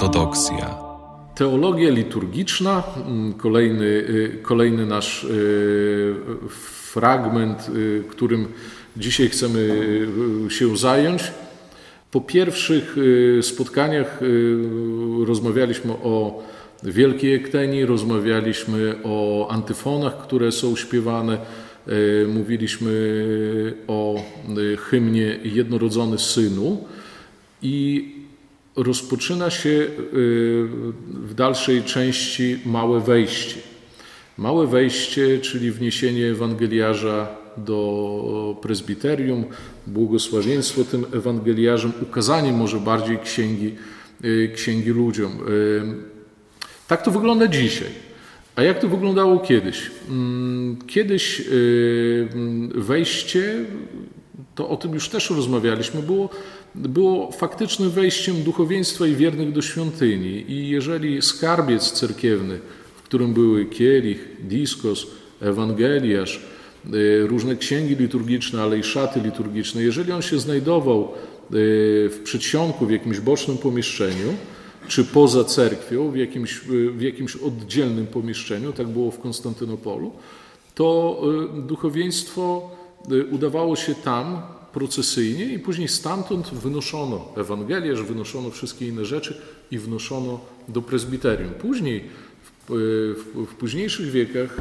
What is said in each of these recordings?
ortodoksja. Teologia liturgiczna, kolejny nasz fragment, którym dzisiaj chcemy się zająć. Po pierwszych spotkaniach rozmawialiśmy o Wielkiej Ektenii, rozmawialiśmy o antyfonach, które są śpiewane, mówiliśmy o hymnie Jednorodzony Synu i rozpoczyna się w dalszej części małe wejście. Małe wejście, czyli wniesienie ewangeliarza do prezbiterium, błogosławieństwo tym ewangeliarzem, ukazanie może bardziej księgi ludziom. Tak to wygląda dzisiaj. A jak to wyglądało kiedyś? Kiedyś wejście, to o tym już też rozmawialiśmy, było faktycznym wejściem duchowieństwa i wiernych do świątyni. I jeżeli skarbiec cerkiewny, w którym były kielich, diskos, ewangeliarz, różne księgi liturgiczne, ale i szaty liturgiczne, jeżeli on się znajdował w przedsionku, w jakimś bocznym pomieszczeniu, czy poza cerkwią, w jakimś oddzielnym pomieszczeniu, tak było w Konstantynopolu, to duchowieństwo udawało się tam procesyjnie i później stamtąd wynoszono Ewangelię, wynoszono wszystkie inne rzeczy i wnoszono do prezbiterium. Później, w późniejszych wiekach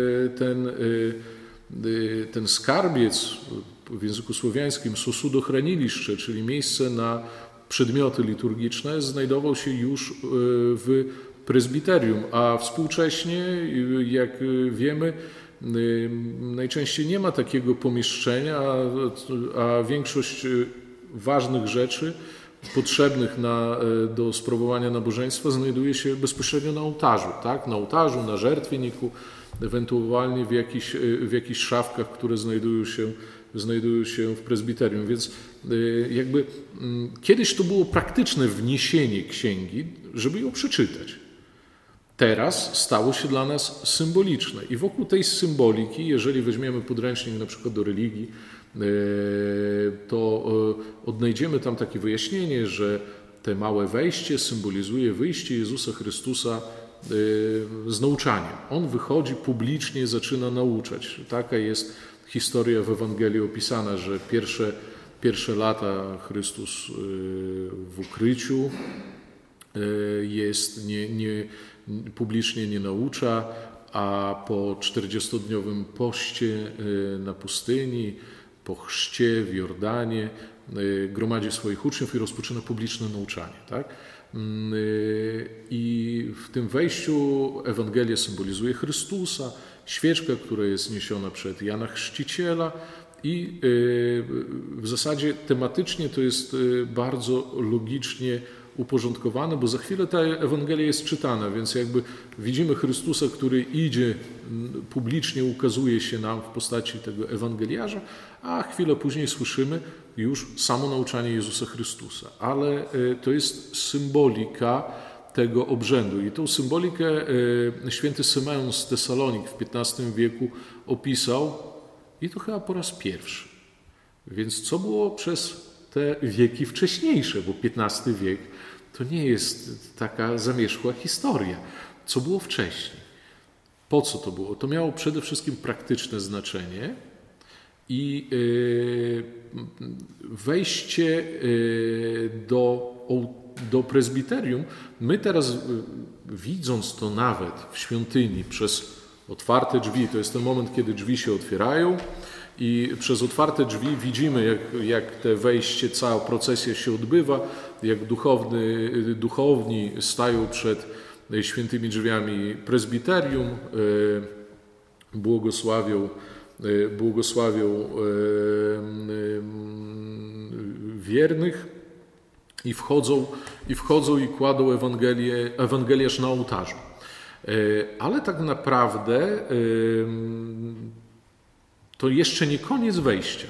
ten skarbiec, w języku słowiańskim sosudochrániliště, czyli miejsce na przedmioty liturgiczne, znajdował się już w prezbiterium, a współcześnie, jak wiemy, najczęściej nie ma takiego pomieszczenia, a większość ważnych rzeczy potrzebnych do sprawowania nabożeństwa znajduje się bezpośrednio na ołtarzu, tak? Na ołtarzu, na żertweniku, ewentualnie w jakichś szafkach, które znajdują się w prezbiterium. Więc jakby kiedyś to było praktyczne wniesienie księgi, żeby ją przeczytać. Teraz stało się dla nas symboliczne i wokół tej symboliki, jeżeli weźmiemy podręcznik na przykład do religii, to odnajdziemy tam takie wyjaśnienie, że te małe wejście symbolizuje wyjście Jezusa Chrystusa z nauczaniem. On wychodzi publicznie, zaczyna nauczać. Taka jest historia w Ewangelii opisana, że pierwsze lata Chrystus w ukryciu jest, publicznie nie naucza, a po 40-dniowym poście na pustyni, po chrzcie w Jordanie gromadzi swoich uczniów i rozpoczyna publiczne nauczanie. Tak? I w tym wejściu Ewangelia symbolizuje Chrystusa, świeczka, która jest niesiona przed Jana Chrzciciela i w zasadzie tematycznie to jest bardzo logicznie uporządkowane, bo za chwilę ta Ewangelia jest czytana, więc jakby widzimy Chrystusa, który idzie, publicznie ukazuje się nam w postaci tego ewangeliarza, a chwilę później słyszymy już samo nauczanie Jezusa Chrystusa. Ale to jest symbolika tego obrzędu i tą symbolikę święty Symeon z Tesalonik w XV wieku opisał i to chyba po raz pierwszy. Więc co było przez te wieki wcześniejsze, bo XV wiek to nie jest taka zamierzchła historia. Co było wcześniej? Po co to było? To miało przede wszystkim praktyczne znaczenie i wejście do prezbiterium. My teraz, widząc to nawet w świątyni przez otwarte drzwi, to jest ten moment, kiedy drzwi się otwierają, i przez otwarte drzwi widzimy, jak te wejście, cała procesja się odbywa, jak duchowni stają przed świętymi drzwiami prezbiterium, błogosławią wiernych i wchodzą i kładą Ewangeliarz na ołtarzu. Ale tak naprawdę to jeszcze nie koniec wejścia.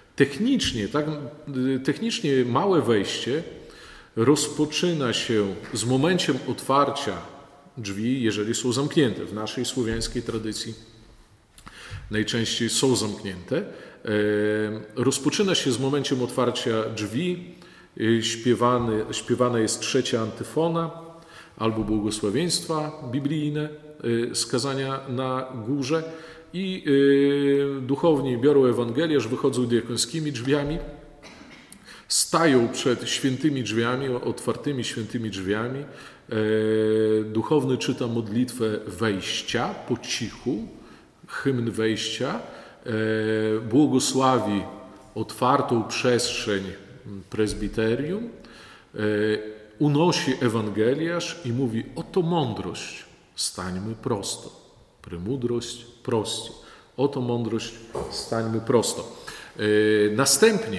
Technicznie małe wejście rozpoczyna się z momentem otwarcia drzwi, jeżeli są zamknięte. W naszej słowiańskiej tradycji najczęściej są zamknięte. Rozpoczyna się z momentem otwarcia drzwi. Śpiewana jest trzecia antyfona. albo błogosławieństwa biblijne, skazania na górze i duchowni biorą Ewangelię, wychodzą diakońskimi drzwiami, stają przed świętymi drzwiami, otwartymi świętymi drzwiami. Duchowny czyta modlitwę wejścia po cichu, hymn wejścia, błogosławi otwartą przestrzeń prezbiterium, unosi Ewangeliarz i mówi: oto mądrość, stańmy prosto. Premudrość prości. Oto mądrość, stańmy prosto. Następnie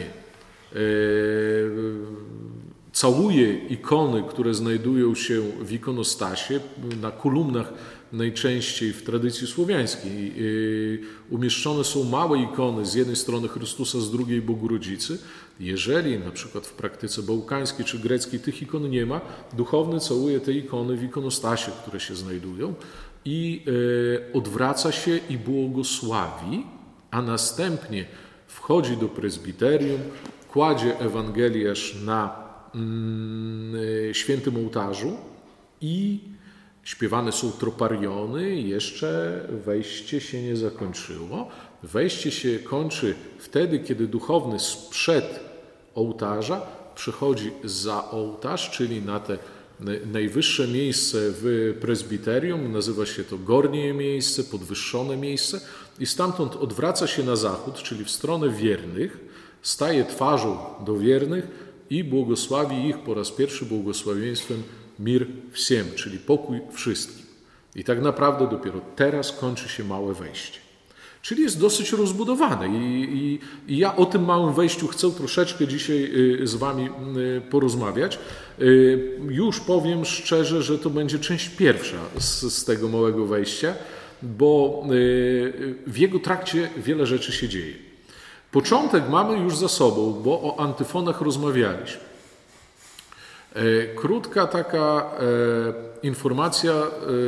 całuje ikony, które znajdują się w ikonostasie, na kolumnach najczęściej w tradycji słowiańskiej. Umieszczone są małe ikony, z jednej strony Chrystusa, z drugiej Bogu-Rodzicy. Jeżeli na przykład w praktyce bałkańskiej czy greckiej tych ikon nie ma, duchowny całuje te ikony w ikonostasie, które się znajdują i odwraca się i błogosławi, a następnie wchodzi do prezbiterium, kładzie Ewangeliarz na świętym ołtarzu i śpiewane są tropariony, jeszcze wejście się nie zakończyło. Wejście się kończy wtedy, kiedy duchowny sprzed ołtarza przechodzi za ołtarz, czyli na te najwyższe miejsce w prezbiterium, nazywa się to gornie miejsce, podwyższone miejsce i stamtąd odwraca się na zachód, czyli w stronę wiernych, staje twarzą do wiernych i błogosławi ich po raz pierwszy błogosławieństwem mir всем, czyli pokój wszystkim. I tak naprawdę dopiero teraz kończy się małe wejście. Czyli jest dosyć rozbudowane i ja o tym małym wejściu chcę troszeczkę dzisiaj z wami porozmawiać. Już powiem szczerze, że to będzie część pierwsza z tego małego wejścia, bo w jego trakcie wiele rzeczy się dzieje. Początek mamy już za sobą, bo o antyfonach rozmawialiśmy. Krótka taka informacja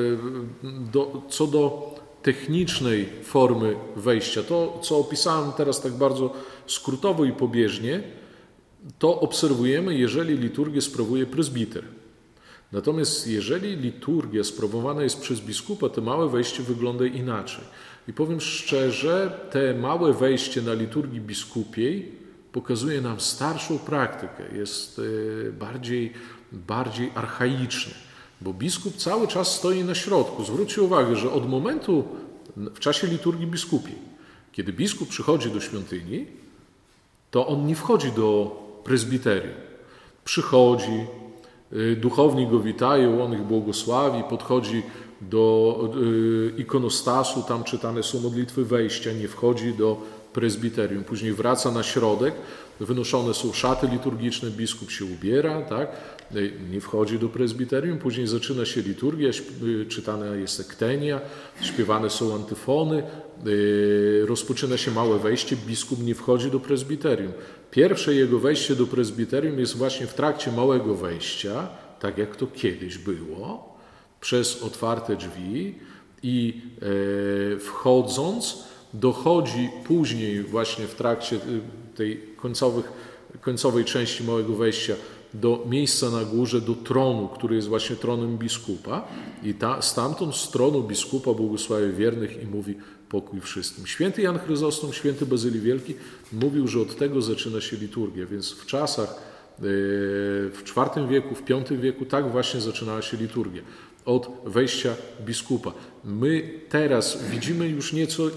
co do technicznej formy wejścia. To, co opisałem teraz tak bardzo skrótowo i pobieżnie, to obserwujemy, jeżeli liturgię sprawuje prezbiter. Natomiast jeżeli liturgia sprawowana jest przez biskupa, to małe wejście wygląda inaczej. I powiem szczerze, te małe wejście na liturgii biskupiej pokazuje nam starszą praktykę, jest bardziej archaiczny, bo biskup cały czas stoi na środku. Zwróćcie uwagę, że od momentu w czasie liturgii biskupiej, kiedy biskup przychodzi do świątyni, to on nie wchodzi do prezbiterium. Przychodzi, duchowni go witają, on ich błogosławi, podchodzi do ikonostasu, tam czytane są modlitwy wejścia, nie wchodzi do prezbiterium. Później wraca na środek, wynoszone są szaty liturgiczne, biskup się ubiera, tak? Nie wchodzi do prezbiterium, później zaczyna się liturgia, czytana jest ektenia, śpiewane są antyfony, rozpoczyna się małe wejście, biskup nie wchodzi do prezbiterium. Pierwsze jego wejście do prezbiterium jest właśnie w trakcie małego wejścia, tak jak to kiedyś było, przez otwarte drzwi i wchodząc dochodzi później właśnie w trakcie tej końcowej części małego wejścia do miejsca na górze, do tronu, który jest właśnie tronem biskupa i stamtąd z tronu biskupa błogosławi wiernych i mówi pokój wszystkim. Święty Jan Chryzostom, święty Bazylii Wielki mówił, że od tego zaczyna się liturgia, więc w czasach w IV wieku, w V wieku tak właśnie zaczynała się liturgia. Od wejścia biskupa. My teraz widzimy już nieco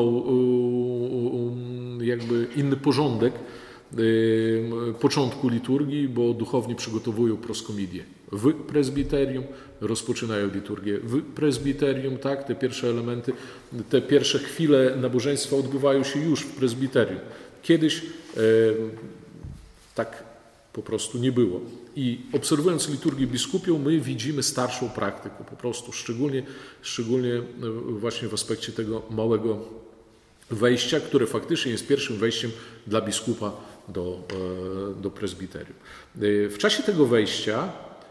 inny porządek początku liturgii, bo duchowni przygotowują proskomidię w prezbiterium, rozpoczynają liturgię w prezbiterium, tak? Te pierwsze elementy, te pierwsze chwile nabożeństwa odbywają się już w prezbiterium. Kiedyś tak po prostu nie było. I obserwując liturgię biskupią, my widzimy starszą praktykę po prostu, szczególnie właśnie w aspekcie tego małego wejścia, które faktycznie jest pierwszym wejściem dla biskupa do prezbiterium. W czasie tego wejścia,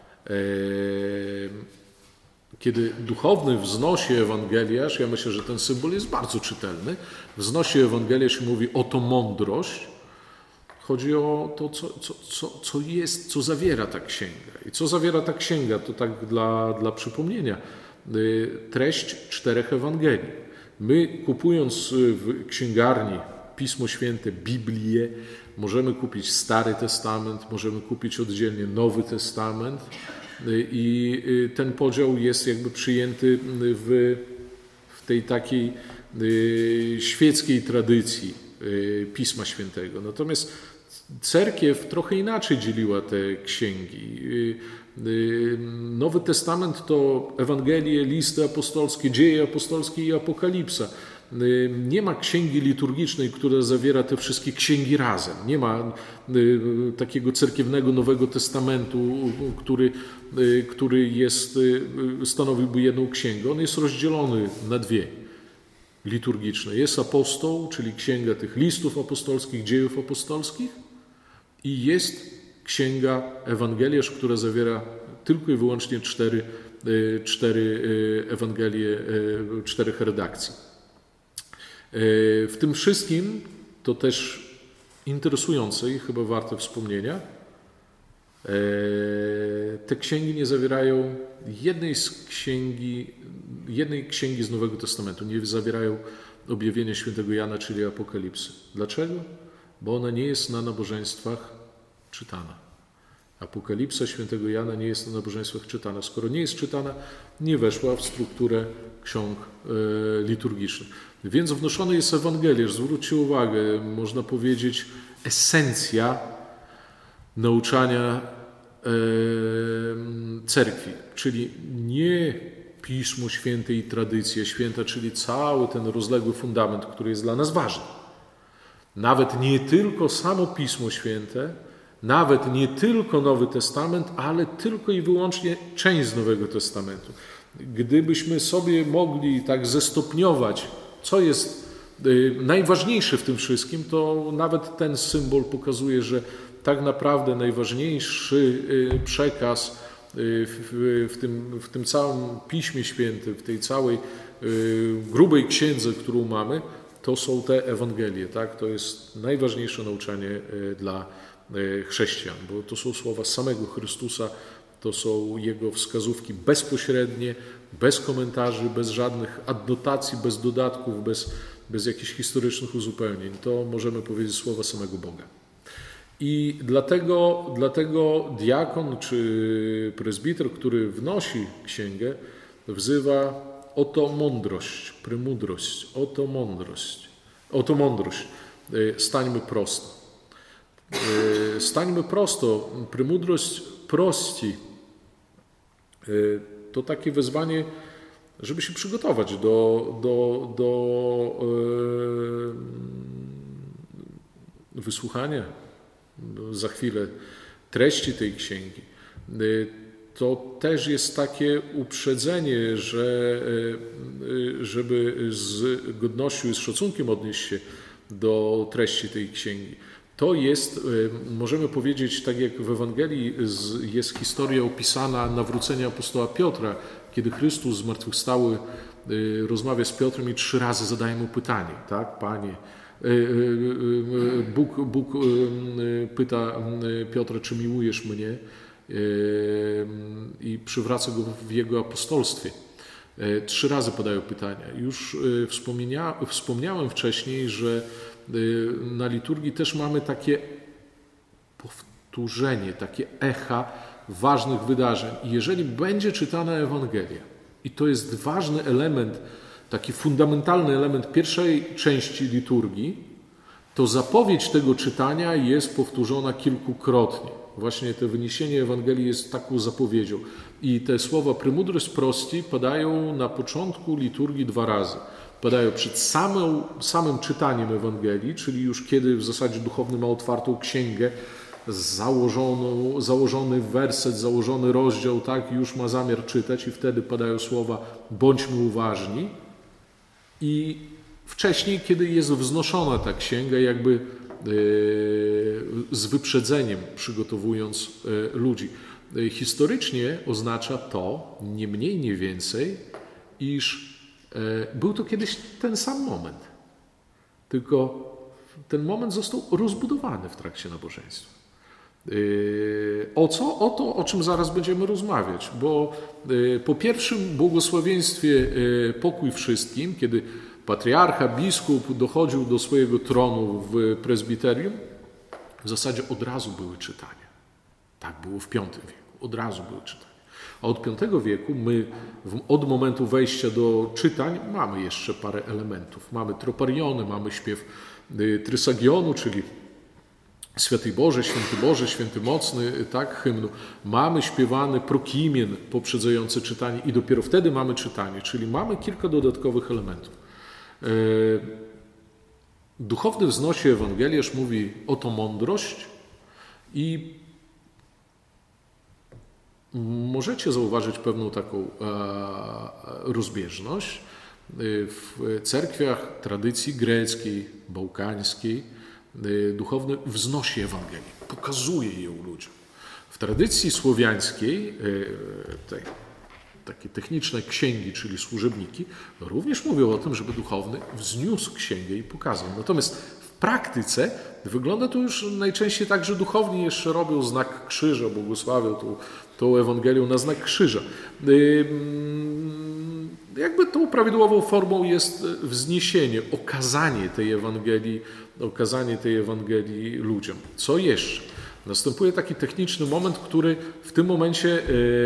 kiedy duchowny wznosi Ewangeliarz, ja myślę, że ten symbol jest bardzo czytelny, wznosi Ewangeliarz i mówi oto mądrość. Chodzi o to, co jest, co zawiera ta księga. I co zawiera ta księga, to tak dla przypomnienia. Treść 4 Ewangelii. My, kupując w księgarni Pismo Święte, Biblię, możemy kupić Stary Testament, możemy kupić oddzielnie Nowy Testament i ten podział jest jakby przyjęty w tej takiej świeckiej tradycji Pisma Świętego. Natomiast cerkiew trochę inaczej dzieliła te księgi. Nowy Testament to Ewangelie, listy apostolskie, dzieje apostolskie i Apokalipsa. Nie ma księgi liturgicznej, która zawiera te wszystkie księgi razem. Nie ma takiego cerkiewnego Nowego Testamentu, który stanowiłby jedną księgę. On jest rozdzielony na 2 liturgiczne. Jest apostoł, czyli księga tych listów apostolskich, dziejów apostolskich i jest księga Ewangeliarz, która zawiera tylko i wyłącznie 4 Ewangelie, 4 redakcji. W tym wszystkim, to też interesujące i chyba warte wspomnienia, te księgi nie zawierają jednej księgi z Nowego Testamentu, nie zawierają objawienia świętego Jana, czyli Apokalipsy. Dlaczego? Bo ona nie jest na nabożeństwach czytana. Apokalipsa świętego Jana nie jest na nabożeństwach czytana. Skoro nie jest czytana, nie weszła w strukturę ksiąg liturgicznych. Więc wnoszony jest Ewangeliarz. Zwróćcie uwagę, można powiedzieć, esencja nauczania cerkwi, czyli nie Pismo Święte i tradycja święta, czyli cały ten rozległy fundament, który jest dla nas ważny. Nawet nie tylko samo Pismo Święte, nawet nie tylko Nowy Testament, ale tylko i wyłącznie część z Nowego Testamentu. Gdybyśmy sobie mogli tak zestopniować, co jest najważniejsze w tym wszystkim, to nawet ten symbol pokazuje, że tak naprawdę najważniejszy przekaz w tym całym Piśmie Świętym, w tej całej grubej księdze, którą mamy, to są te Ewangelie. Tak? To jest najważniejsze nauczanie dla chrześcijan, bo to są słowa samego Chrystusa, to są Jego wskazówki bezpośrednie, bez komentarzy, bez żadnych adnotacji, bez dodatków, bez jakichś historycznych uzupełnień. To możemy powiedzieć słowa samego Boga. I dlatego diakon czy prezbiter, który wnosi księgę, wzywa oto mądrość, premudrość, oto mądrość. Stańmy prosto. Stańmy prosto, premudrość prości. To takie wezwanie, żeby się przygotować do wysłuchania za chwilę treści tej księgi. To też jest takie uprzedzenie, żeby z godnością i z szacunkiem odnieść się do treści tej księgi. To jest, możemy powiedzieć, tak jak w Ewangelii jest historia opisana nawrócenia apostoła Piotra, kiedy Chrystus zmartwychwstały rozmawia z Piotrem i 3 razy zadaje mu pytanie, tak, Panie. Bóg pyta Piotra, czy miłujesz mnie, i przywraca go w jego apostolstwie. 3 razy padają pytania. Już wspomniałem wcześniej, że na liturgii też mamy takie powtórzenie, takie echa ważnych wydarzeń. I jeżeli będzie czytana Ewangelia, i to jest ważny element, taki fundamentalny element pierwszej części liturgii, to zapowiedź tego czytania jest powtórzona kilkukrotnie. Właśnie to wyniesienie Ewangelii jest taką zapowiedzią. I te słowa premudrość prości padają na początku liturgii 2 razy. Padają przed samym czytaniem Ewangelii, czyli już kiedy w zasadzie duchowny ma otwartą księgę, założony werset, założony rozdział, tak, już ma zamiar czytać i wtedy padają słowa bądźmy uważni. I wcześniej, kiedy jest wznoszona ta księga, jakby z wyprzedzeniem przygotowując ludzi. Historycznie oznacza to, nie mniej, nie więcej, iż był to kiedyś ten sam moment. Tylko ten moment został rozbudowany w trakcie nabożeństwa. O co? O to, o czym zaraz będziemy rozmawiać, bo po pierwszym błogosławieństwie pokój wszystkim, kiedy patriarcha, biskup dochodził do swojego tronu w prezbiterium, w zasadzie od razu były czytania. Tak było w V wieku, od razu były czytania. A od V wieku my od momentu wejścia do czytań mamy jeszcze parę elementów. Mamy tropariony, mamy śpiew trysagionu, czyli Święty Boże, Święty Mocny, tak, hymnu. Mamy śpiewany prokimien poprzedzający czytanie i dopiero wtedy mamy czytanie, czyli mamy kilka dodatkowych elementów. Duchowny wznosi Ewangeliarz mówi oto mądrość i możecie zauważyć pewną taką rozbieżność. W cerkwiach tradycji greckiej, bałkańskiej duchowny wznosi Ewangelię, pokazuje ją ludziom. W tradycji słowiańskiej, tej takie techniczne księgi, czyli służebniki, również mówią o tym, żeby duchowny wzniósł księgę i pokazał. Natomiast w praktyce wygląda to już najczęściej tak, że duchowni jeszcze robią znak krzyża, błogosławią tą Ewangelią na znak krzyża. Jakby tą prawidłową formą jest wzniesienie, okazanie tej Ewangelii ludziom. Co jeszcze? Następuje taki techniczny moment, który w tym momencie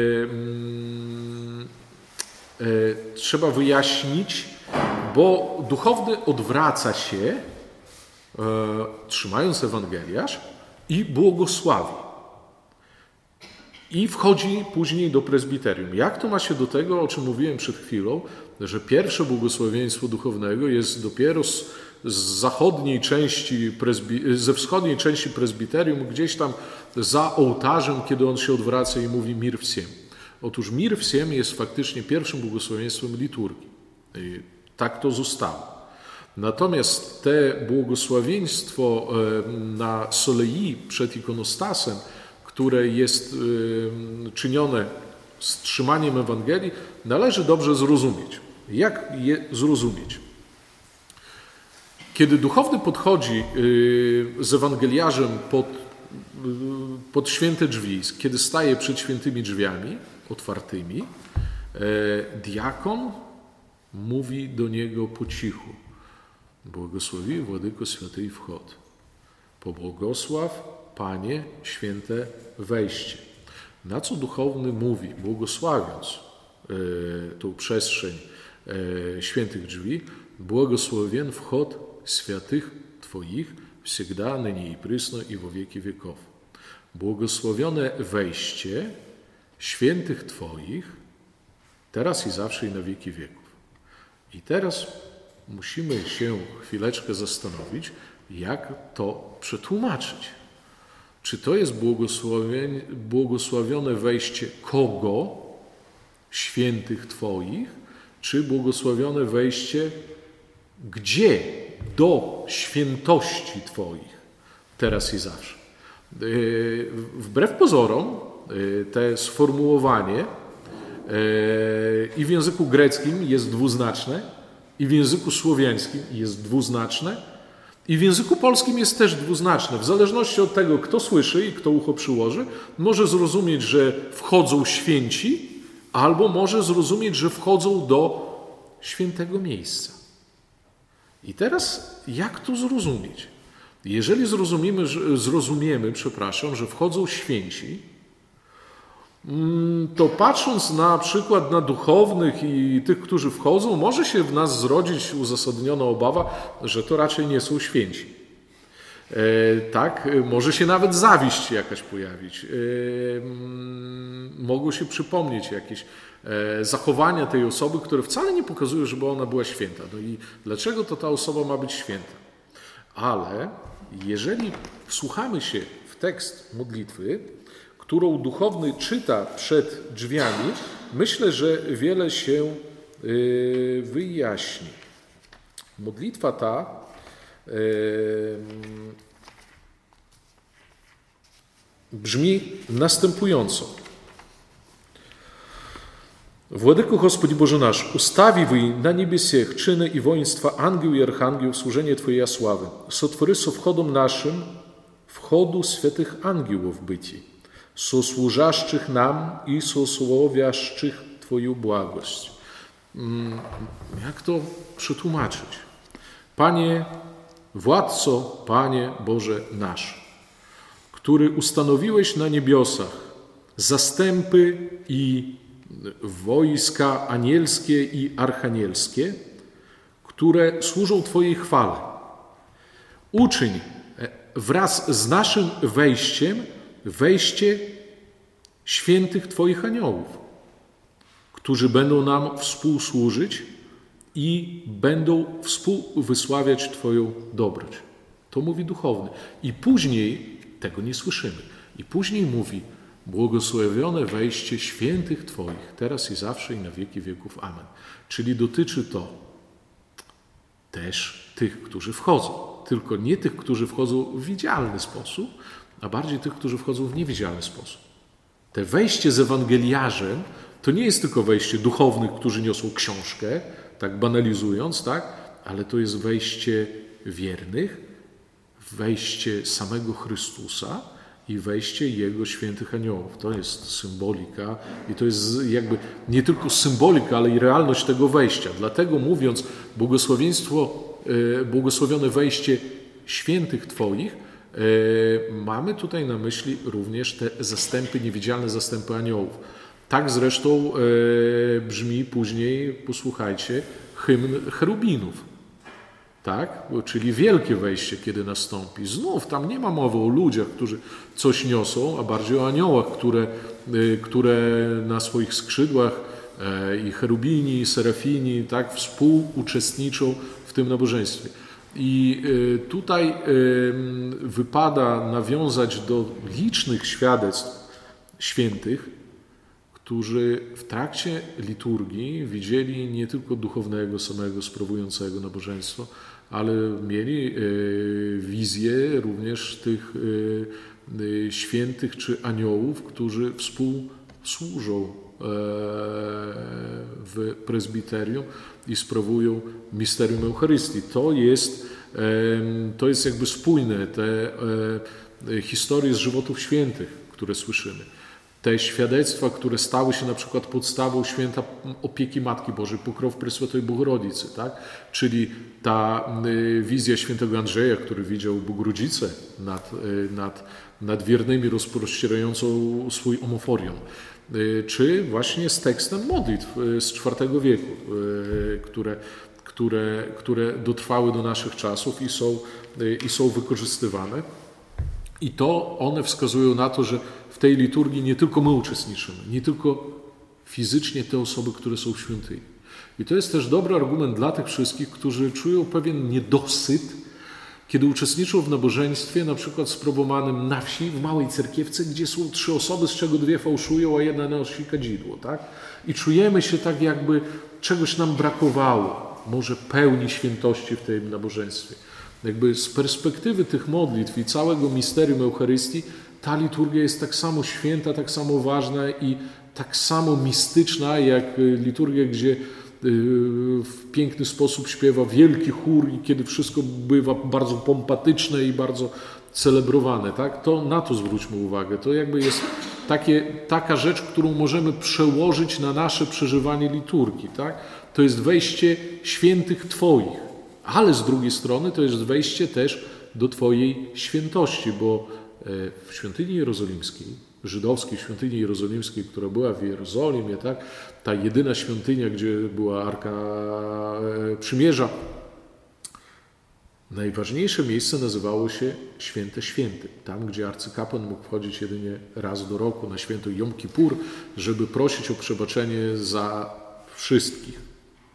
trzeba wyjaśnić, bo duchowny odwraca się, trzymając Ewangeliarz i błogosławi. I wchodzi później do prezbiterium. Jak to ma się do tego, o czym mówiłem przed chwilą, że pierwsze błogosławieństwo duchownego jest dopiero z zachodniej części, ze wschodniej części prezbiterium, gdzieś tam za ołtarzem, kiedy on się odwraca i mówi mir всем. Otóż mir всем jest faktycznie pierwszym błogosławieństwem liturgii. I tak to zostało. Natomiast te błogosławieństwo na solei przed ikonostasem, które jest czynione z trzymaniem Ewangelii, należy dobrze zrozumieć. Jak je zrozumieć? Kiedy duchowny podchodzi z ewangeliarzem pod święte drzwi, kiedy staje przed świętymi drzwiami otwartymi, diakon mówi do niego po cichu: błogosławi Władyko święty wchód. Pobłogosław, Panie, święte wejście. Na co duchowny mówi, błogosławiąc tą przestrzeń świętych drzwi: błogosławien wchód świętych Twoich, всегда, ныне и присно, и во веки веков. Błogosławione wejście świętych Twoich, teraz i zawsze i na wieki wieków. I teraz musimy się chwileczkę zastanowić, jak to przetłumaczyć. Czy to jest błogosławione wejście kogo? Świętych Twoich, czy błogosławione wejście gdzie? Do świętości Twoich, teraz i zawsze. Wbrew pozorom, te sformułowanie i w języku greckim jest dwuznaczne, i w języku słowiańskim jest dwuznaczne, i w języku polskim jest też dwuznaczne. W zależności od tego, kto słyszy i kto ucho przyłoży, może zrozumieć, że wchodzą święci, albo może zrozumieć, że wchodzą do świętego miejsca. I teraz jak to zrozumieć? Jeżeli zrozumiemy, że wchodzą święci, to patrząc na przykład na duchownych i tych, którzy wchodzą, może się w nas zrodzić uzasadniona obawa, że to raczej nie są święci. Tak, może się nawet zawiść jakaś pojawić. Mogą się przypomnieć jakieś zachowania tej osoby, które wcale nie pokazują, żeby ona była święta. No i dlaczego to ta osoba ma być święta? Ale jeżeli wsłuchamy się w tekst modlitwy, którą duchowny czyta przed drzwiami, myślę, że wiele się wyjaśni. Modlitwa ta brzmi następująco. Władyku Господи Boże nasz, ustawiwuj na niebiesiech czyny i woństwa ангел i archangel służenie Twojej sławy. Sotwory со wchodom naszym wchodu świętych angielów byci, so służaszczych nam i so słowiaszczych Twoją błagość. Jak to przetłumaczyć? Panie Władco, Panie Boże nasz, który ustanowiłeś na niebiosach zastępy i wojska anielskie i archanielskie, które służą Twojej chwale. Uczyń wraz z naszym wejściem wejście świętych Twoich aniołów, którzy będą nam współsłużyć i będą współwysławiać Twoją dobroć. To mówi duchowny. I później, tego nie słyszymy, i później mówi: błogosławione wejście świętych Twoich, teraz i zawsze i na wieki wieków. Amen. Czyli dotyczy to też tych, którzy wchodzą. Tylko nie tych, którzy wchodzą w widzialny sposób, a bardziej tych, którzy wchodzą w niewidzialny sposób. Te wejście z ewangeliarzem to nie jest tylko wejście duchownych, którzy niosą książkę, tak banalizując, tak? Ale to jest wejście wiernych, wejście samego Chrystusa i wejście Jego świętych aniołów. To jest symbolika i to jest jakby nie tylko symbolika, ale i realność tego wejścia. Dlatego mówiąc błogosławione wejście świętych Twoich, mamy tutaj na myśli również te zastępy, niewidzialne zastępy aniołów. Tak zresztą brzmi później, posłuchajcie, hymn cherubinów. Tak? Czyli wielkie wejście, kiedy nastąpi. Znów tam nie ma mowy o ludziach, którzy coś niosą, a bardziej o aniołach, które na swoich skrzydłach i cherubini, i serafini tak, współuczestniczą w tym nabożeństwie. I tutaj wypada nawiązać do licznych świadectw świętych, którzy w trakcie liturgii widzieli nie tylko duchownego samego sprawującego nabożeństwo, ale mieli wizję również tych świętych czy aniołów, którzy współsłużą w prezbiterium i sprawują misterium Eucharystii. To jest jakby spójne, te historie z żywotów świętych, które słyszymy. Te świadectwa, które stały się na przykład podstawą święta opieki Matki Bożej, pokrow Preswiętej Bogorodzicy, tak? Czyli ta wizja świętego Andrzeja, który widział Bogorodzicę nad wiernymi, rozpościerającą swój omoforion, czy właśnie z tekstem modlitw z IV wieku, które dotrwały do naszych czasów i są wykorzystywane. I to one wskazują na to, że w tej liturgii nie tylko my uczestniczymy, nie tylko fizycznie te osoby, które są w świątyni. I to jest też dobry argument dla tych wszystkich, którzy czują pewien niedosyt, kiedy uczestniczą w nabożeństwie, na przykład sprawowanym na wsi, w małej cerkiewce, gdzie są 3 osoby, z czego 2 fałszują, a 1 nosi kadzidło. Tak? I czujemy się tak, jakby czegoś nam brakowało, może pełni świętości w tym nabożeństwie. Jakby z perspektywy tych modlitw i całego misterium Eucharystii ta liturgia jest tak samo święta, tak samo ważna i tak samo mistyczna, jak liturgia, gdzie w piękny sposób śpiewa wielki chór i kiedy wszystko bywa bardzo pompatyczne i bardzo celebrowane. Tak? To na to zwróćmy uwagę. To jakby jest taka rzecz, którą możemy przełożyć na nasze przeżywanie liturgii. Tak? To jest wejście świętych Twoich. Ale z drugiej strony to jest wejście też do Twojej świętości, bo w świątyni jerozolimskiej, żydowskiej świątyni jerozolimskiej, która była w Jerozolimie, tak, ta jedyna świątynia, gdzie była Arka Przymierza, najważniejsze miejsce nazywało się Święte Świętych. Tam, gdzie arcykapłan mógł wchodzić jedynie raz do roku na święto Jom Kippur, żeby prosić o przebaczenie za wszystkich.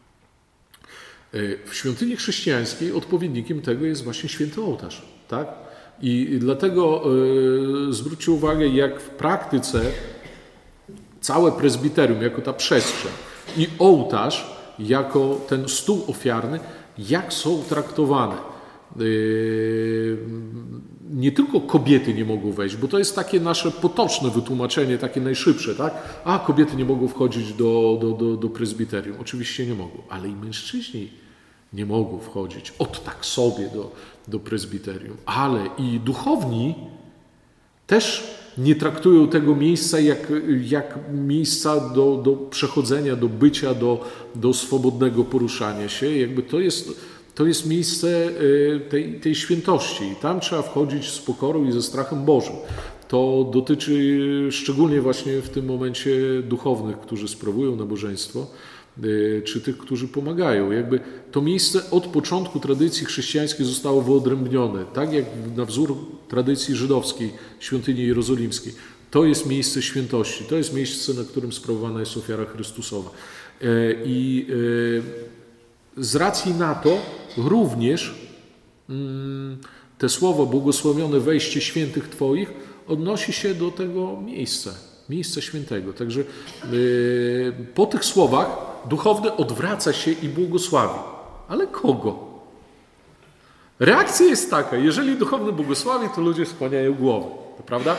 W świątyni chrześcijańskiej odpowiednikiem tego jest właśnie święty ołtarz. Tak? I dlatego zwróćcie uwagę, jak w praktyce całe prezbiterium jako ta przestrzeń i ołtarz jako ten stół ofiarny, jak są traktowane. nie tylko kobiety nie mogą wejść, bo to jest takie nasze potoczne wytłumaczenie, takie najszybsze, tak? A kobiety nie mogą wchodzić do prezbiterium. Oczywiście nie mogą, ale i mężczyźni nie mogą wchodzić tak sobie do prezbiterium. Ale i duchowni też nie traktują tego miejsca jak miejsca do przechodzenia, do bycia, do swobodnego poruszania się. Jakby to jest miejsce tej świętości. I tam trzeba wchodzić z pokorą i ze strachem Bożym. To dotyczy szczególnie właśnie w tym momencie duchownych, którzy sprawują nabożeństwo, czy tych, którzy pomagają. Jakby to miejsce od początku tradycji chrześcijańskiej zostało wyodrębnione, tak jak na wzór tradycji żydowskiej, świątyni jerozolimskiej. To jest miejsce świętości, to jest miejsce, na którym sprawowana jest ofiara Chrystusowa. I z racji na to również te słowo błogosławione wejście świętych Twoich odnosi się do tego miejsca świętego. Także po tych słowach duchowny odwraca się i błogosławi. Ale kogo? Reakcja jest taka, jeżeli duchowny błogosławi, to ludzie skłaniają głowy. To prawda?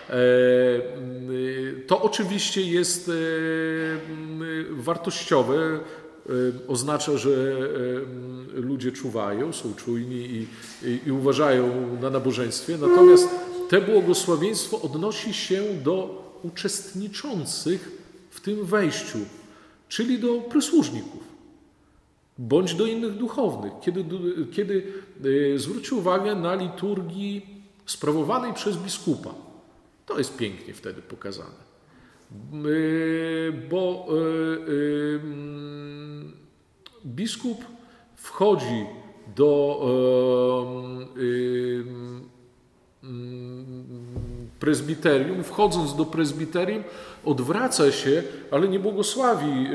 To oczywiście jest wartościowe. Oznacza, że ludzie czuwają, są czujni i uważają na nabożeństwie. Natomiast to błogosławieństwo odnosi się do uczestniczących w tym wejściu, czyli do przysłużników, bądź do innych duchownych. Kiedy zwróćcie uwagę na liturgii sprawowanej przez biskupa, to jest pięknie wtedy pokazane. Bo biskup wchodzi do prezbiterium, wchodząc do prezbiterium, odwraca się, ale nie błogosławi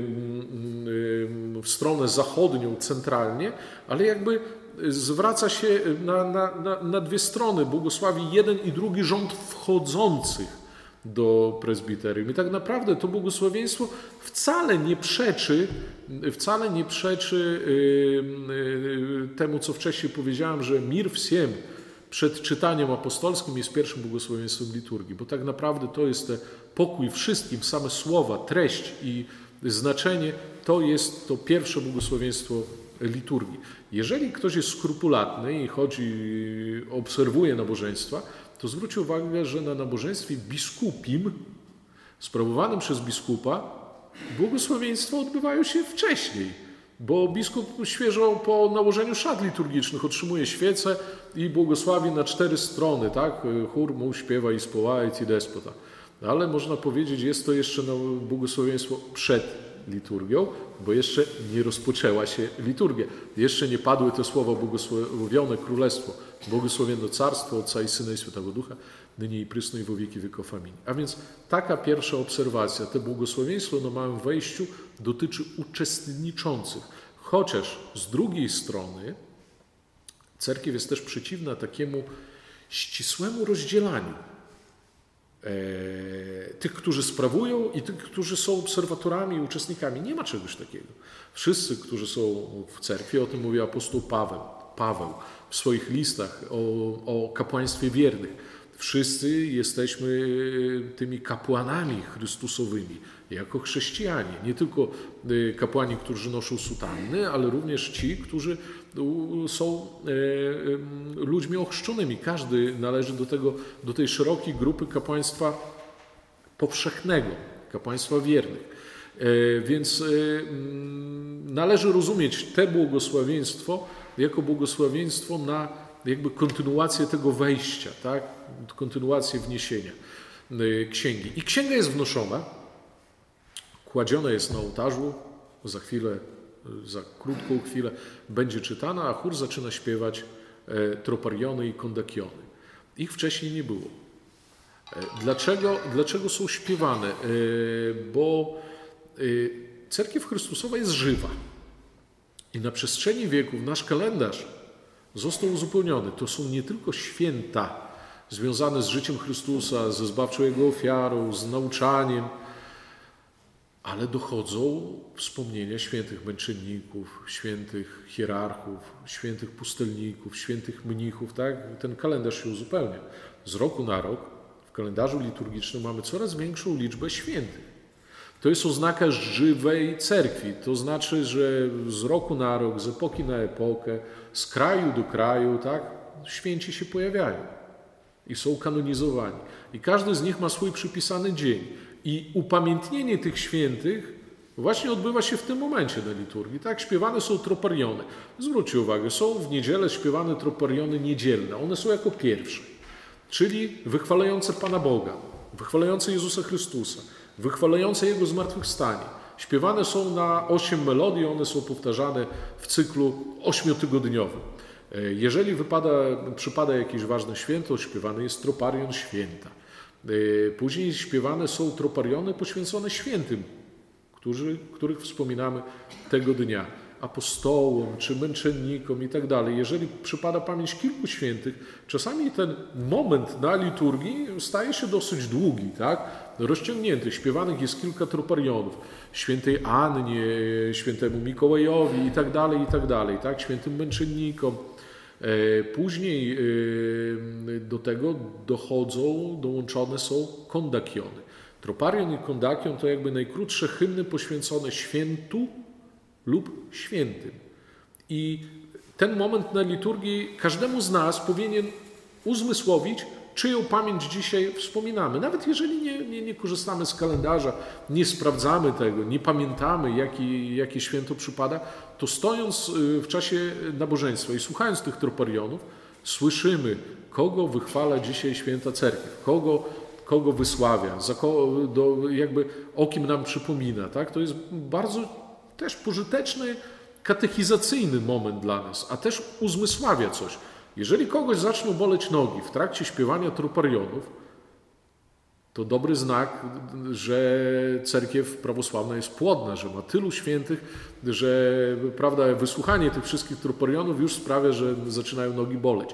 w stronę zachodnią centralnie, ale jakby zwraca się na dwie strony, błogosławi jeden i drugi rząd wchodzących do prezbiterium. I tak naprawdę to błogosławieństwo wcale nie przeczy temu, co wcześniej powiedziałem, że mir всем przed czytaniem apostolskim jest pierwszym błogosławieństwem liturgii, bo tak naprawdę to jest pokój wszystkim, same słowa, treść i znaczenie, to jest to pierwsze błogosławieństwo liturgii. Jeżeli ktoś jest skrupulatny i obserwuje nabożeństwa, to zwróćcie uwagę, że na nabożeństwie biskupim, sprawowanym przez biskupa, błogosławieństwa odbywają się wcześniej, bo biskup świeżo po nałożeniu szat liturgicznych otrzymuje świecę i błogosławi na 4 strony, tak? Chór mu śpiewa i społaje ci despota. Ale można powiedzieć, jest to jeszcze błogosławieństwo przed liturgią, bo jeszcze nie rozpoczęła się liturgia. Jeszcze nie padły te słowa błogosławione Królestwo, błogosławione Carstwo Ojca i Syna i Świętego Ducha, nyní i prysno i wo wieki wieków. Amin. A więc taka pierwsza obserwacja, to błogosławieństwo na małym wejściu dotyczy uczestniczących. Chociaż z drugiej strony cerkiew jest też przeciwna takiemu ścisłemu rozdzielaniu tych, którzy sprawują i tych, którzy są obserwatorami i uczestnikami. Nie ma czegoś takiego. Wszyscy, którzy są w cerkwi, o tym mówi apostoł Paweł w swoich listach o kapłaństwie wiernych. Wszyscy jesteśmy tymi kapłanami chrystusowymi, jako chrześcijanie. Nie tylko kapłani, którzy noszą sutanny, ale również ci, którzy są ludźmi ochrzczonymi. Każdy należy do tej szerokiej grupy kapłaństwa powszechnego, kapłaństwa wiernych. Więc należy rozumieć te błogosławieństwo jako błogosławieństwo na jakby kontynuację tego wejścia, tak? Kontynuację wniesienia księgi. I księga jest wnoszona, kładziona jest na ołtarzu, za krótką chwilę będzie czytana, a chór zaczyna śpiewać tropariony i kondakiony. Ich wcześniej nie było. Dlaczego są śpiewane? Bo cerkiew Chrystusowa jest żywa. I na przestrzeni wieków nasz kalendarz został uzupełniony. To są nie tylko święta związane z życiem Chrystusa, ze zbawczą Jego ofiarą, z nauczaniem, ale dochodzą wspomnienia świętych męczenników, świętych hierarchów, świętych pustelników, świętych mnichów, tak? Ten kalendarz się uzupełnia. Z roku na rok w kalendarzu liturgicznym mamy coraz większą liczbę świętych. To jest oznaka żywej cerkwi. To znaczy, że z roku na rok, z epoki na epokę, z kraju do kraju, tak? Święci się pojawiają i są kanonizowani. I każdy z nich ma swój przypisany dzień. I upamiętnienie tych świętych właśnie odbywa się w tym momencie na liturgii. Tak, śpiewane są tropariony. Zwróćcie uwagę, są w niedzielę śpiewane tropariony niedzielne. One są jako pierwsze, czyli wychwalające Pana Boga, wychwalające Jezusa Chrystusa, wychwalające Jego zmartwychwstanie. Śpiewane są na 8 melodii, one są powtarzane w cyklu 8-tygodniowym. Jeżeli przypada jakieś ważne święto, śpiewany jest troparion święta. Później śpiewane są tropariony poświęcone świętym, których wspominamy tego dnia. Apostołom, czy męczennikom i tak dalej. Jeżeli przypada pamięć kilku świętych, czasami ten moment na liturgii staje się dosyć długi, tak? Rozciągnięty. Śpiewanych jest kilka troparionów. Świętej Annie, świętemu Mikołajowi i tak dalej, tak? Świętym męczennikom. Później do tego dołączone są kondakiony. Troparion i kondakion to jakby najkrótsze hymny poświęcone świętu lub świętym. I ten moment na liturgii każdemu z nas powinien uzmysłowić, czyją pamięć dzisiaj wspominamy. Nawet jeżeli nie korzystamy z kalendarza, nie sprawdzamy tego, nie pamiętamy, jakie święto przypada, to stojąc w czasie nabożeństwa i słuchając tych troparionów, słyszymy, kogo wychwala dzisiaj święta cerkiew, kogo wysławia, jakby o kim nam przypomina. Tak? To jest bardzo też pożyteczny, katechizacyjny moment dla nas, a też uzmysławia coś. Jeżeli kogoś zaczną boleć nogi w trakcie śpiewania troparionów, to dobry znak, że cerkiew prawosławna jest płodna, że ma tylu świętych, że prawda, wysłuchanie tych wszystkich troparionów już sprawia, że zaczynają nogi boleć.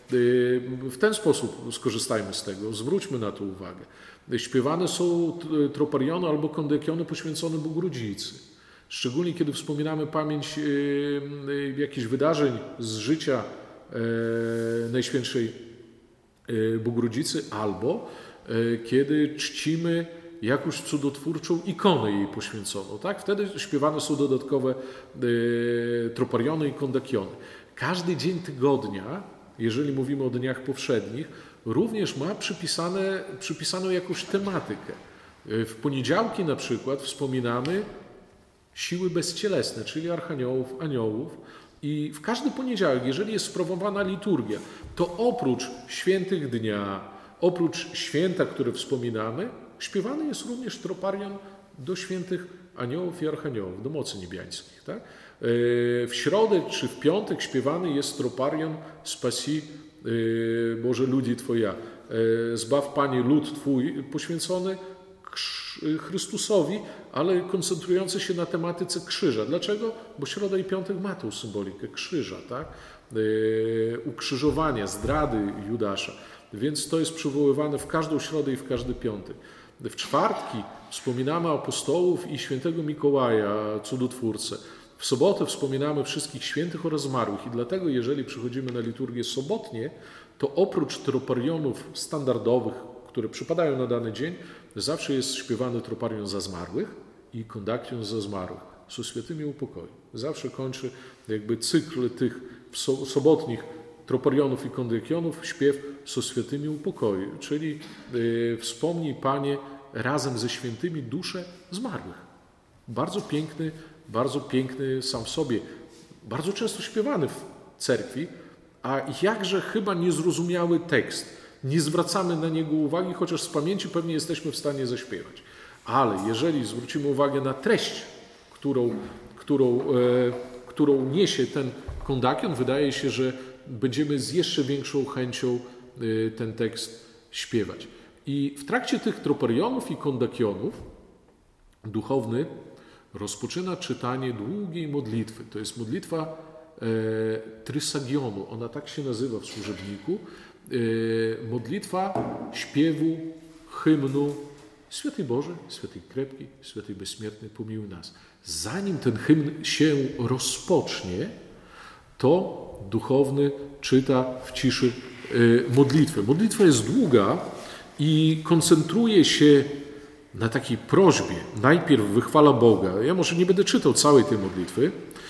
W ten sposób skorzystajmy z tego, zwróćmy na to uwagę. Śpiewane są tropariony albo kondakiony poświęcone Bogorodzicy. Szczególnie kiedy wspominamy pamięć jakichś wydarzeń z życia Najświętszej Bogorodzicy albo kiedy czcimy jakąś cudotwórczą ikonę jej poświęconą. Tak? Wtedy śpiewane są dodatkowe tropariony i kondakiony. Każdy dzień tygodnia, jeżeli mówimy o dniach powszednich, również ma przypisaną jakąś tematykę. W poniedziałki na przykład wspominamy siły bezcielesne, czyli archaniołów, aniołów. I w każdy poniedziałek, jeżeli jest sprawowana liturgia, to oprócz świętych dnia, oprócz święta, które wspominamy, śpiewany jest również troparion do świętych aniołów i archaniołów, do mocy niebiańskich. Tak? W środę czy w piątek śpiewany jest troparion Spasi Boże ludzi Twoja. Zbaw Panie lud Twój, poświęcony Chrystusowi, ale koncentrujący się na tematyce krzyża. Dlaczego? Bo środa i piątek ma tą symbolikę krzyża, tak? Ukrzyżowania, zdrady Judasza. Więc to jest przywoływane w każdą środę i w każdy piątek. W czwartki wspominamy apostołów i świętego Mikołaja, cudotwórcę. W sobotę wspominamy wszystkich świętych oraz zmarłych i dlatego, jeżeli przychodzimy na liturgię sobotnie, to oprócz troparionów standardowych, które przypadają na dany dzień, zawsze jest śpiewany troparion za zmarłych i kondakion za zmarłych. Su świętymi upokoi. Zawsze kończy jakby cykl tych sobotnich troparionów i kondakionów śpiew Su świętymi upokoi, czyli wspomnij Panie razem ze świętymi dusze zmarłych. Bardzo piękny sam w sobie, bardzo często śpiewany w cerkwi, a jakże chyba niezrozumiały tekst. Nie zwracamy na niego uwagi, chociaż z pamięci pewnie jesteśmy w stanie zaśpiewać. Ale jeżeli zwrócimy uwagę na treść, którą niesie ten kondakion, wydaje się, że będziemy z jeszcze większą chęcią ten tekst śpiewać. I w trakcie tych troparionów i kondakionów duchowny rozpoczyna czytanie długiej modlitwy. To jest modlitwa trysagionu. Ona tak się nazywa w służebniku. Modlitwa śpiewu, hymnu Święty Boże, święty krepki, święty bezśmiertny, pomiłuj nas. Zanim ten hymn się rozpocznie, to duchowny czyta w ciszy modlitwę. Modlitwa jest długa i koncentruje się na takiej prośbie. Najpierw wychwala Boga. Ja może nie będę czytał całej tej modlitwy.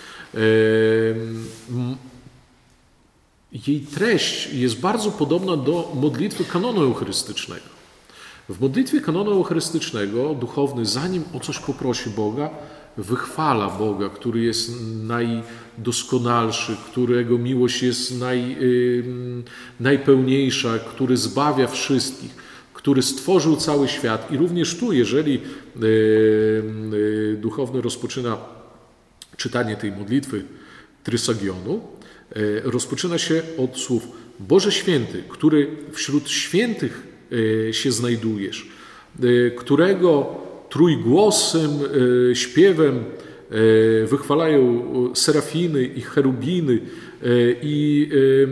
Jej treść jest bardzo podobna do modlitwy kanonu eucharystycznego. W modlitwie kanonu eucharystycznego duchowny, zanim o coś poprosi Boga, wychwala Boga, który jest najdoskonalszy, którego miłość jest najpełniejsza, który zbawia wszystkich, który stworzył cały świat. I również tu, jeżeli duchowny rozpoczyna czytanie tej modlitwy Trysagionu, rozpoczyna się od słów: Boże Święty, który wśród świętych się znajdujesz, którego trójgłosym śpiewem wychwalają serafiny i cherubiny i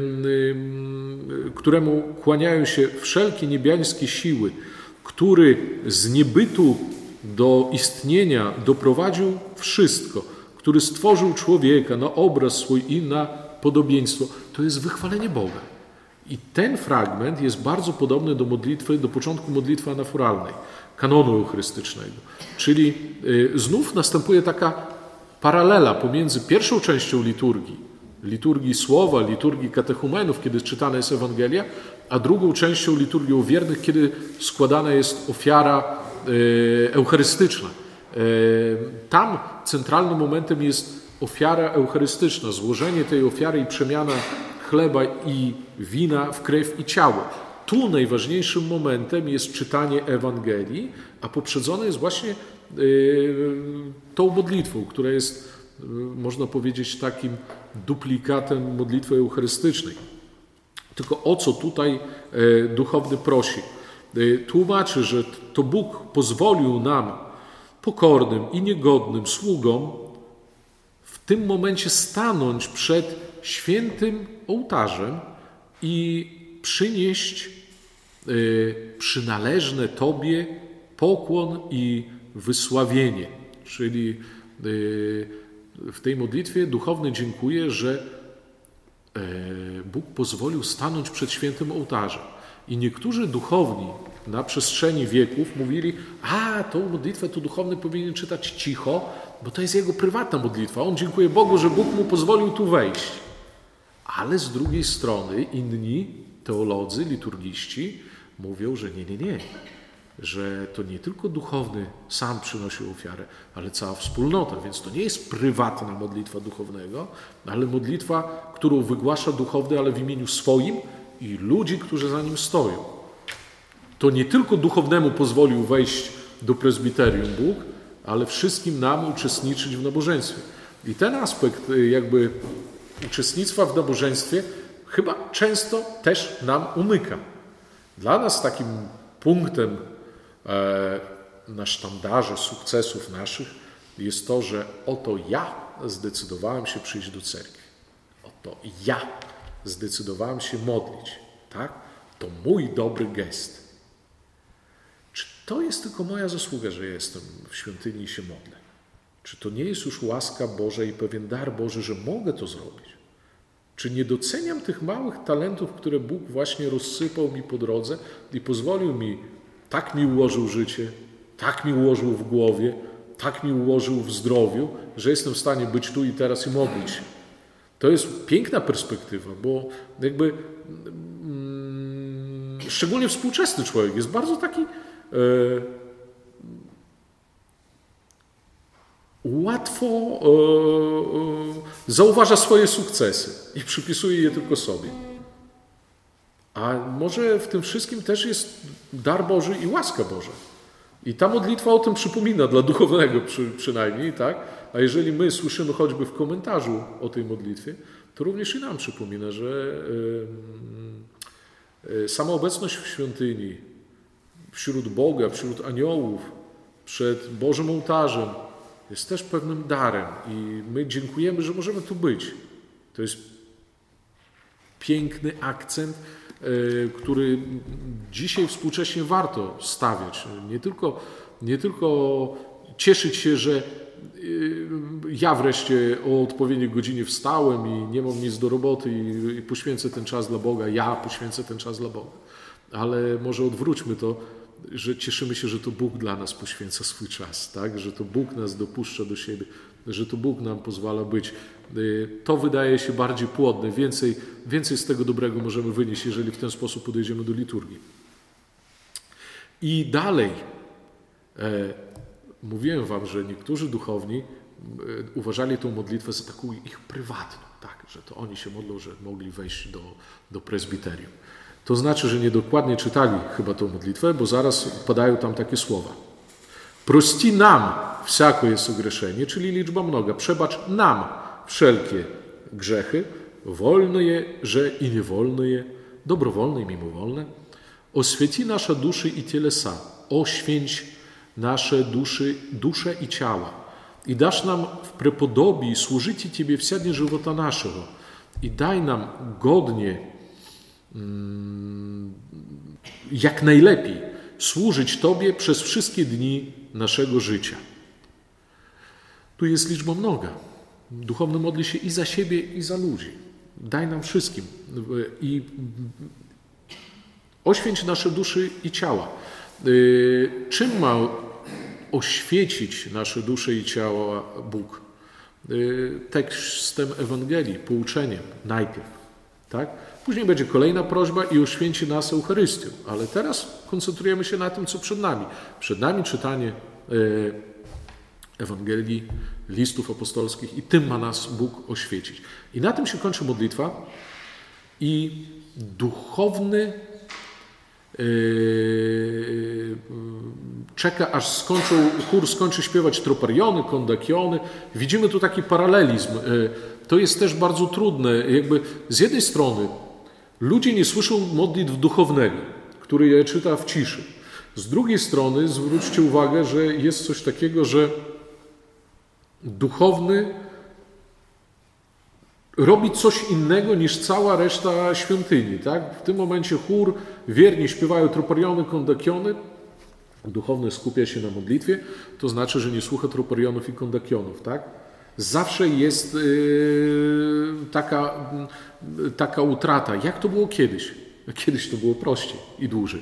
któremu kłaniają się wszelkie niebiańskie siły, który z niebytu do istnienia doprowadził wszystko, który stworzył człowieka na obraz swój i na podobieństwo. To jest wychwalenie Boga. I ten fragment jest bardzo podobny do modlitwy, do początku modlitwy anaforalnej, kanonu eucharystycznego. Czyli znów następuje taka paralela pomiędzy pierwszą częścią liturgii słowa, liturgii katechumenów, kiedy czytana jest Ewangelia, a drugą częścią liturgią wiernych, kiedy składana jest ofiara eucharystyczna. Tam centralnym momentem jest ofiara eucharystyczna, złożenie tej ofiary i przemiana chleba i wina w krew i ciało. Tu najważniejszym momentem jest czytanie Ewangelii, a poprzedzone jest właśnie tą modlitwą, która jest, można powiedzieć, takim duplikatem modlitwy eucharystycznej. Tylko o co tutaj duchowny prosi? Tłumaczy, że to Bóg pozwolił nam, pokornym i niegodnym sługom, w tym momencie stanąć przed świętym ołtarzem i przynieść przynależne Tobie pokłon i wysławienie. Czyli w tej modlitwie duchowny dziękuje, że Bóg pozwolił stanąć przed świętym ołtarzem. I niektórzy duchowni na przestrzeni wieków mówili: tą modlitwę to duchowny powinien czytać cicho, bo to jest jego prywatna modlitwa. On dziękuje Bogu, że Bóg mu pozwolił tu wejść. Ale z drugiej strony inni teolodzy, liturgiści mówią, że nie, że to nie tylko duchowny sam przynosił ofiarę, ale cała wspólnota, więc to nie jest prywatna modlitwa duchownego, ale modlitwa, którą wygłasza duchowny, ale w imieniu swoim i ludzi, którzy za nim stoją. To nie tylko duchownemu pozwolił wejść do prezbiterium Bóg, ale wszystkim nam uczestniczyć w nabożeństwie. I ten aspekt jakby uczestnictwa w nabożeństwie chyba często też nam umyka. Dla nas takim punktem na sztandarze sukcesów naszych jest to, że oto ja zdecydowałem się przyjść do cerkwi. Oto ja zdecydowałem się modlić. Tak? To mój dobry gest. Czy to jest tylko moja zasługa, że jestem w świątyni i się modlę? Czy to nie jest już łaska Boża i pewien dar Boży, że mogę to zrobić? Czy nie doceniam tych małych talentów, które Bóg właśnie rozsypał mi po drodze i pozwolił mi, tak mi ułożył życie, tak mi ułożył w głowie, tak mi ułożył w zdrowiu, że jestem w stanie być tu i teraz i modlić się. To jest piękna perspektywa, bo jakby szczególnie współczesny człowiek jest bardzo taki łatwo zauważa swoje sukcesy i przypisuje je tylko sobie. A może w tym wszystkim też jest dar Boży i łaska Boża. I ta modlitwa o tym przypomina, dla duchownego przynajmniej, tak? A jeżeli my słyszymy choćby w komentarzu o tej modlitwie, to również i nam przypomina, że sama obecność w świątyni, wśród Boga, wśród aniołów, przed Bożym ołtarzem jest też pewnym darem i my dziękujemy, że możemy tu być. To jest piękny akcent który dzisiaj współcześnie warto stawiać. Nie tylko cieszyć się, że ja wreszcie o odpowiedniej godzinie wstałem i nie mam nic do roboty i poświęcę ten czas dla Boga, ja poświęcę ten czas dla Boga. Ale może odwróćmy to, że cieszymy się, że to Bóg dla nas poświęca swój czas, tak? Że to Bóg nas dopuszcza do siebie, że to Bóg nam pozwala być. To wydaje się bardziej płodne, więcej z tego dobrego możemy wynieść, jeżeli w ten sposób podejdziemy do liturgii. I dalej, mówiłem wam, że niektórzy duchowni uważali tę modlitwę za taką ich prywatną, tak? Że to oni się modlą, że mogli wejść do prezbiterium. To znaczy, że niedokładnie czytali chyba tą modlitwę, bo zaraz padają tam takie słowa. Prości nam всякое согрешение, czyli liczba mnoga. Przebacz nam wszelkie grzechy, wolne, że i niewolne, dobrowolne i mimowolne. Oświeci nasze duszy i cielesa. Oświęć nasze dusze i ciała. I dasz nam w prepodobie służyć Ciebie wся dni żywota naszego. I daj nam godnie jak najlepiej służyć Tobie przez wszystkie dni naszego życia. Tu jest liczba mnoga. Duchowny modli się i za siebie, i za ludzi. Daj nam wszystkim. I oświęć nasze duszy i ciała. Czym ma oświecić nasze dusze i ciała Bóg? Tekstem Ewangelii, pouczeniem najpierw. Tak? Później będzie kolejna prośba i oświęci nas Eucharystią. Ale teraz koncentrujemy się na tym, co przed nami. Przed nami czytanie Ewangelii, listów apostolskich i tym ma nas Bóg oświecić. I na tym się kończy modlitwa i duchowny czeka, aż chór skończy śpiewać tropariony, kondakiony. Widzimy tu taki paralelizm. To jest też bardzo trudne. Jakby z jednej strony ludzie nie słyszą modlitw duchownego, który je czyta w ciszy. Z drugiej strony zwróćcie uwagę, że jest coś takiego, że duchowny robi coś innego niż cała reszta świątyni. Tak? W tym momencie chór, wierni śpiewają tropariony, kondakiony. Duchowny skupia się na modlitwie, to znaczy, że nie słucha troparionów i kondakionów. Tak? Zawsze jest taka utrata. Jak to było kiedyś? Kiedyś to było prościej i dłużej.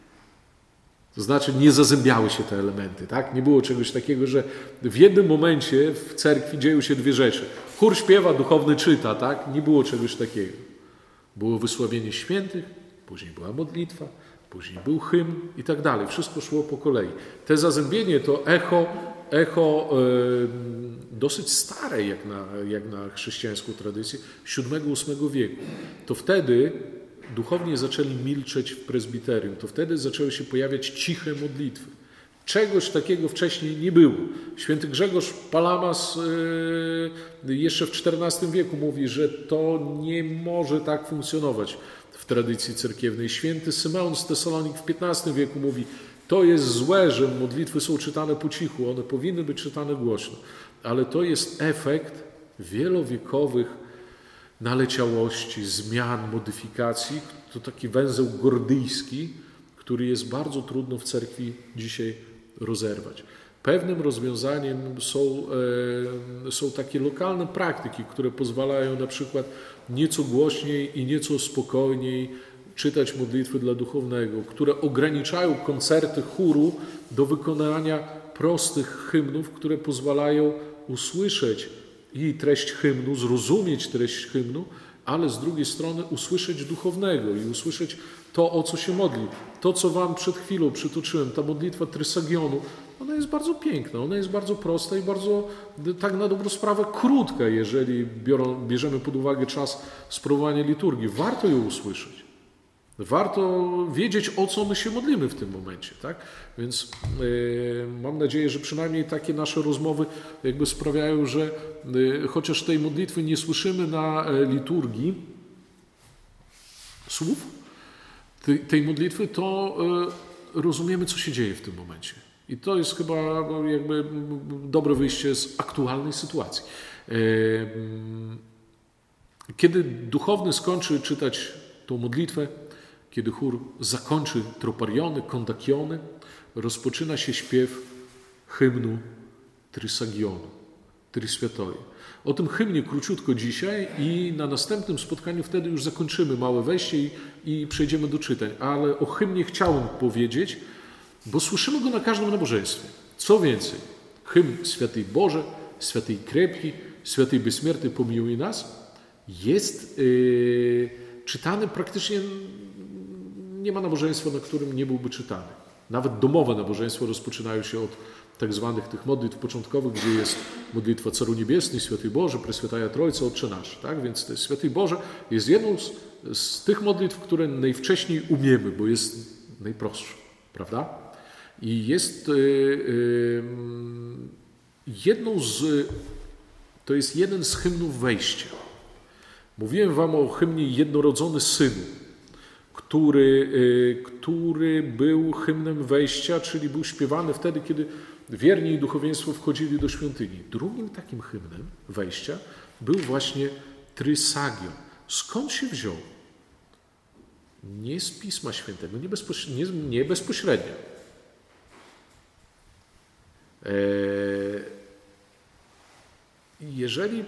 To znaczy nie zazębiały się te elementy. Tak? Nie było czegoś takiego, że w jednym momencie w cerkwi dzieją się dwie rzeczy. Chór śpiewa, duchowny czyta. Tak? Nie było czegoś takiego. Było wysławienie świętych, później była modlitwa, później był hymn i tak dalej. Wszystko szło po kolei. Te zazębienie to echo dosyć stare jak na chrześcijańską tradycję, VII-VIII wieku. To wtedy duchowni zaczęli milczeć w prezbiterium. To wtedy zaczęły się pojawiać ciche modlitwy. Czegoś takiego wcześniej nie było. Święty Grzegorz Palamas jeszcze w XIV wieku mówi, że to nie może tak funkcjonować w tradycji cerkiewnej. Święty Symeon z Tesalonik w XV wieku mówi, to jest złe, że modlitwy są czytane po cichu, one powinny być czytane głośno. Ale to jest efekt wielowiekowych naleciałości, zmian, modyfikacji. To taki węzeł gordyjski, który jest bardzo trudno w cerkwi dzisiaj rozerwać. Pewnym rozwiązaniem są takie lokalne praktyki, które pozwalają na przykład nieco głośniej i nieco spokojniej czytać modlitwy dla duchownego, które ograniczają koncerty chóru do wykonania prostych hymnów, które pozwalają usłyszeć i treść hymnu, zrozumieć treść hymnu, ale z drugiej strony usłyszeć duchownego i usłyszeć to, o co się modli. To, co wam przed chwilą przytoczyłem, ta modlitwa Trysagionu, ona jest bardzo piękna, ona jest bardzo prosta i bardzo, tak na dobrą sprawę, krótka, jeżeli bierzemy pod uwagę czas sprawowania liturgii. Warto ją usłyszeć. Warto wiedzieć, o co my się modlimy w tym momencie. Tak? Więc mam nadzieję, że przynajmniej takie nasze rozmowy jakby sprawiają, że chociaż tej modlitwy nie słyszymy na liturgii słów tej modlitwy, to rozumiemy, co się dzieje w tym momencie. I to jest chyba jakby dobre wyjście z aktualnej sytuacji. Kiedy duchowny skończy czytać tą modlitwę, kiedy chór zakończy tropariony, kondakiony, rozpoczyna się śpiew hymnu Trysagionu, Tryswiatoje. O tym hymnie króciutko dzisiaj i na następnym spotkaniu wtedy już zakończymy małe wejście i przejdziemy do czytań. Ale o hymnie chciałem powiedzieć, bo słyszymy go na każdym nabożeństwie. Co więcej, hymn Świętej Boże, Świętej Krepki, Świętej Bezśmiertnej pomiłuj nas jest czytany praktycznie, nie ma nabożeństwa, na którym nie byłby czytany. Nawet domowe nabożeństwa rozpoczynają się od tak zwanych tych modlitw początkowych, gdzie jest modlitwa Caru Niebiesny, Święty Boże, Preswiętaja Trójca, Otcze Nasz. Tak? Więc to Święty Boże jest jedną z tych modlitw, które najwcześniej umiemy, bo jest najprostsza, prawda? I jest to jest jeden z hymnów wejścia. Mówiłem wam o hymnie Jednorodzony Synu, który był hymnem wejścia, czyli był śpiewany wtedy, kiedy wierni i duchowieństwo wchodzili do świątyni. Drugim takim hymnem wejścia był właśnie Trysagion. Skąd się wziął? Nie z Pisma Świętego, nie bezpośrednio. Jeżeli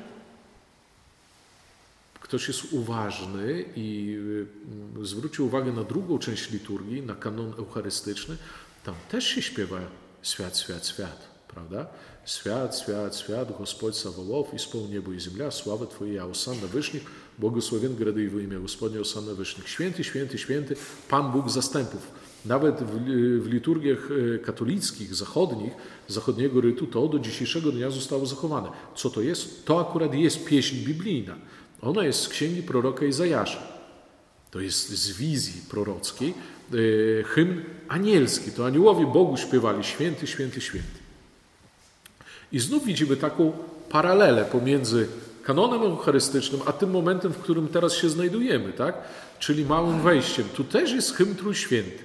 ktoś jest uważny i zwróci uwagę na drugą część liturgii, na kanon eucharystyczny, tam też się śpiewa Świat, świat, świat, prawda? Świat, świat, świat, Господь Саваоф, исполни niebo i ziemia, sławę Twoja, Osanna Wyższych, błogosławień grady i w imię Gospodnie, Osanna Wyższych. Święty, święty, święty, Pan Bóg zastępów. Nawet w liturgiach katolickich, zachodniego rytu, to do dzisiejszego dnia zostało zachowane. Co to jest? To akurat jest pieśń biblijna. Ona jest z księgi proroka Izajasza. To jest z wizji prorockiej hymn anielski. To aniołowie Bogu śpiewali święty, święty, święty. I znów widzimy taką paralelę pomiędzy kanonem eucharystycznym, a tym momentem, w którym teraz się znajdujemy, tak? Czyli małym wejściem. Tu też jest hymn Trójświęty.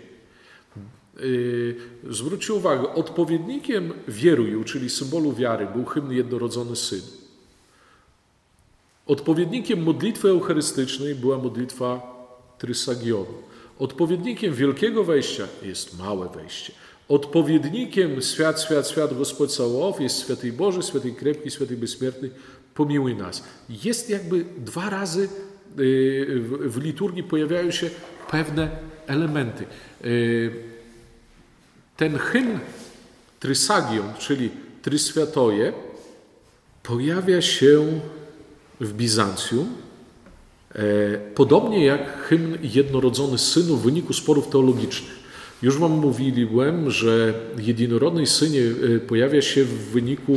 Zwróćcie uwagę, odpowiednikiem wieruju, czyli symbolu wiary, był hymn Jednorodzony Syn. Odpowiednikiem modlitwy eucharystycznej była modlitwa Trysagionu. Odpowiednikiem wielkiego wejścia jest małe wejście. Odpowiednikiem świat, świat, świat, Gospodь Саваоф jest Świętej Boże, Świętej Krepki, Świętej Bezśmiertnej, pomiłuj nas. Jest jakby dwa razy w liturgii pojawiają się pewne elementy. Ten hymn Trysagion, czyli Tryswiatoje, pojawia się w Bizancjum, podobnie jak hymn Jednorodzony Synu w wyniku sporów teologicznych. Już wam mówiłem, że Jednorodny Synie pojawia się w wyniku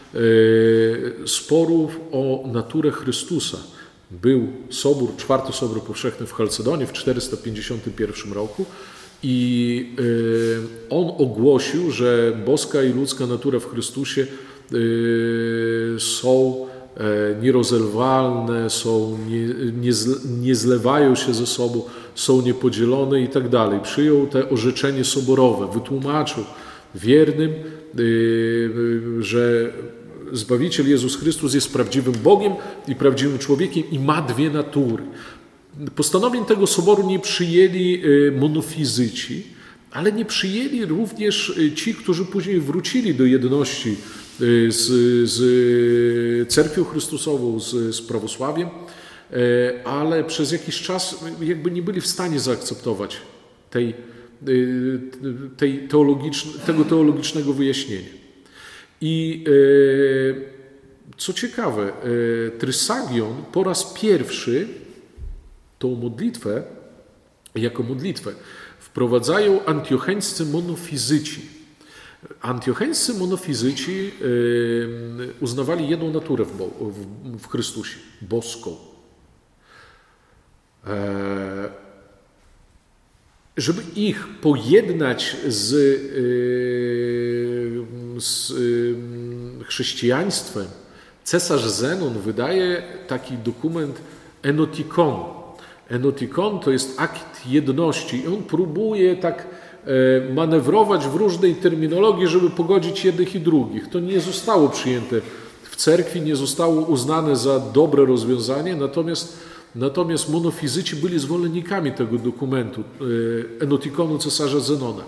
sporów o naturę Chrystusa. Był sobór, czwarty sobór powszechny w Chalcedonie w 451 roku i on ogłosił, że boska i ludzka natura w Chrystusie są nierozerwalne, nie zlewają się ze sobą, są niepodzielone i tak dalej. Przyjął te orzeczenie soborowe, wytłumaczył wiernym, że Zbawiciel Jezus Chrystus jest prawdziwym Bogiem i prawdziwym człowiekiem i ma dwie natury. Postanowień tego soboru nie przyjęli monofizyci, ale nie przyjęli również ci, którzy później wrócili do jedności z Cerkwią Chrystusową, z prawosławiem, ale przez jakiś czas jakby nie byli w stanie zaakceptować tego teologicznego wyjaśnienia. I co ciekawe, Trysagion po raz pierwszy tą modlitwę, jako modlitwę, wprowadzają antiocheńscy monofizyci. Antiocheńscy monofizyci uznawali jedną naturę w Chrystusie, boską. Żeby ich pojednać z chrześcijaństwem, cesarz Zenon wydaje taki dokument Enotikon. Enotikon to jest akt jedności i on próbuje tak manewrować w różnej terminologii, żeby pogodzić jednych i drugich. To nie zostało przyjęte w cerkwi, nie zostało uznane za dobre rozwiązanie, natomiast natomiast monofizyci byli zwolennikami tego dokumentu, Enotikonu cesarza Zenona.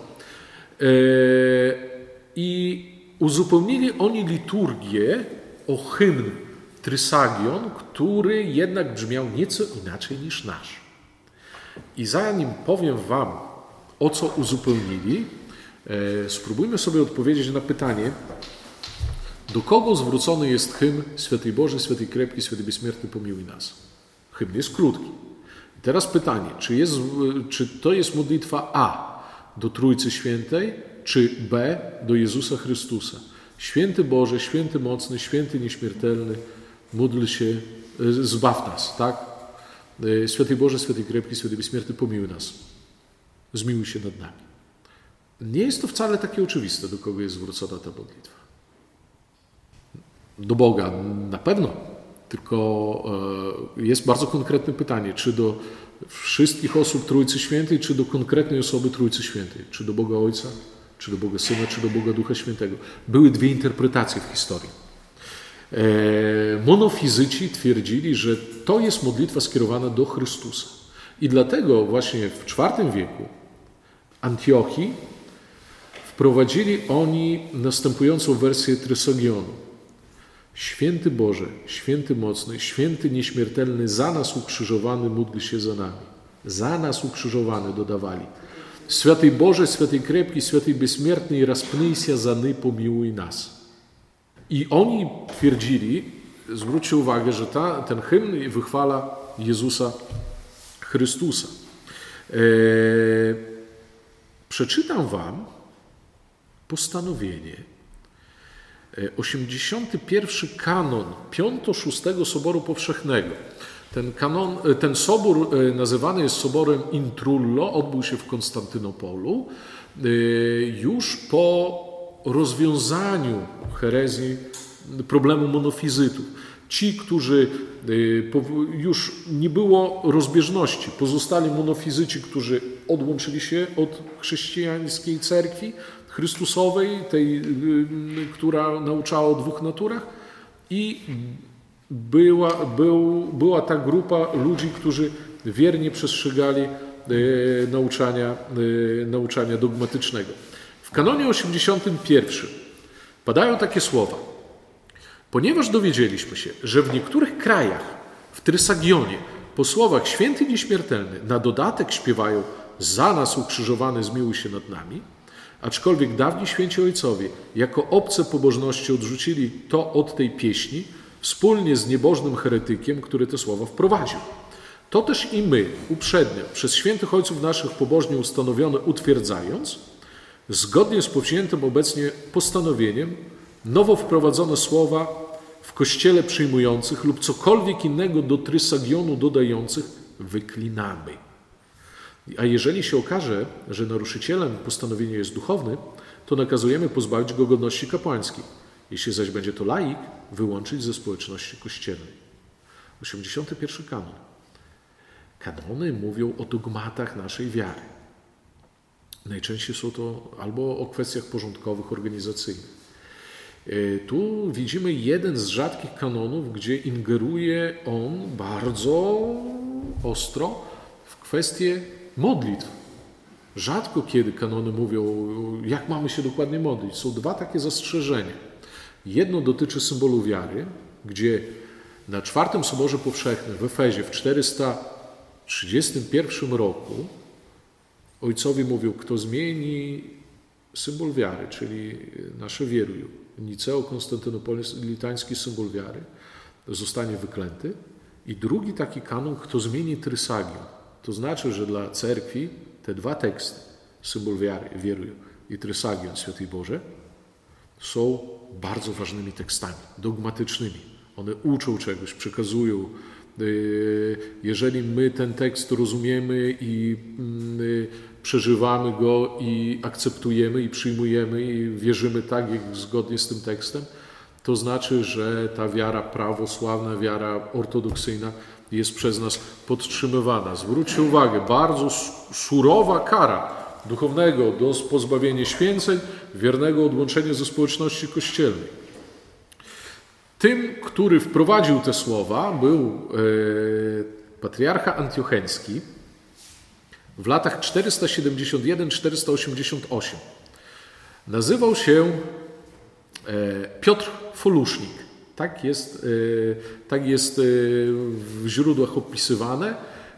I uzupełnili oni liturgię o hymn Trysagion, który jednak brzmiał nieco inaczej niż nasz. I zanim powiem wam, o co uzupełnili, spróbujmy sobie odpowiedzieć na pytanie, do kogo zwrócony jest hymn Święty Boży, Święty Krepki, Święty Bezśmiertny, pomiłuj nas. Hymn jest krótki. I teraz pytanie, czy to jest modlitwa A do Trójcy Świętej, czy B do Jezusa Chrystusa? Święty Boże, Święty Mocny, Święty Nieśmiertelny, módl się, zbaw nas, tak? Święty Boże, Święty Krepki, Święty Bezśmiertny, pomiłuj nas. Zmiłuj się nad nami. Nie jest to wcale takie oczywiste, do kogo jest zwrócona ta modlitwa. Do Boga na pewno, tylko jest bardzo konkretne pytanie, czy do wszystkich osób Trójcy Świętej, czy do konkretnej osoby Trójcy Świętej, czy do Boga Ojca, czy do Boga Syna, czy do Boga Ducha Świętego. Były dwie interpretacje w historii. Monofizyci twierdzili, że to jest modlitwa skierowana do Chrystusa. I dlatego właśnie w IV wieku Antiochii wprowadzili oni następującą wersję Trysagionu. Święty Boże, Święty Mocny, Święty Nieśmiertelny, za nas ukrzyżowany, módl się za nami. Za nas ukrzyżowany, dodawali. Święty Boże, Święty Krepki, Święty Bezśmiertny, rozpnijся za ny, pomiłuj nas. I oni twierdzili, zwróćcie uwagę, że ten hymn wychwala Jezusa Chrystusa. Przeczytam wam postanowienie. 81 kanon V-VI Soboru Powszechnego. Ten sobór nazywany jest Soborem Intrullo, odbył się w Konstantynopolu już po rozwiązaniu herezji problemu monofizytów. Ci, którzy już nie było rozbieżności, pozostali monofizyci, którzy odłączyli się od chrześcijańskiej cerkwi chrystusowej, tej, która nauczała o dwóch naturach, i była ta grupa ludzi, którzy wiernie przestrzegali nauczania dogmatycznego. W kanonie 81 padają takie słowa. Ponieważ dowiedzieliśmy się, że w niektórych krajach, w Trysagionie, po słowach Święty Nieśmiertelny na dodatek śpiewają za nas ukrzyżowany, zmiłuj się nad nami, aczkolwiek dawni święci ojcowie jako obce pobożności odrzucili to od tej pieśni wspólnie z niebożnym heretykiem, który te słowa wprowadził. To też i my uprzednio przez świętych ojców naszych pobożnie ustanowione utwierdzając, zgodnie z powziętym obecnie postanowieniem, nowo wprowadzone słowa w kościele przyjmujących lub cokolwiek innego do Trysagionu dodających wyklinamy. A jeżeli się okaże, że naruszycielem postanowienia jest duchowny, to nakazujemy pozbawić go godności kapłańskiej. Jeśli zaś będzie to laik, wyłączyć ze społeczności kościelnej. 81 kanon. Kanony mówią o dogmatach naszej wiary. Najczęściej są to albo o kwestiach porządkowych, organizacyjnych. Tu widzimy jeden z rzadkich kanonów, gdzie ingeruje on bardzo ostro w kwestie modlitw. Rzadko kiedy kanony mówią, jak mamy się dokładnie modlić. Są dwa takie zastrzeżenia. Jedno dotyczy symbolu wiary, gdzie na IV Soborze Powszechnym w Efezie w 431 roku ojcowie mówią, kto zmieni symbol wiary, czyli nasze wierują, niceo-konstantynopolitański symbol wiary, zostanie wyklęty. I drugi taki kanon, kto zmieni Trysagion. To znaczy, że dla cerkwi te dwa teksty, symbol wiary, wierują, i Trysagion, Święty Boże, są bardzo ważnymi tekstami, dogmatycznymi. One uczą czegoś, przekazują. Jeżeli my ten tekst rozumiemy i przeżywamy go i akceptujemy i przyjmujemy i wierzymy tak, jak zgodnie z tym tekstem, to znaczy, że ta wiara prawosławna, wiara ortodoksyjna jest przez nas podtrzymywana. Zwróćcie uwagę, bardzo surowa kara duchownego do pozbawienia święceń, wiernego odłączenia ze społeczności kościelnej. Tym, który wprowadził te słowa, był patriarcha antiocheński w latach 471-488 nazywał się Piotr Folusznik. Tak jest w źródłach opisywane.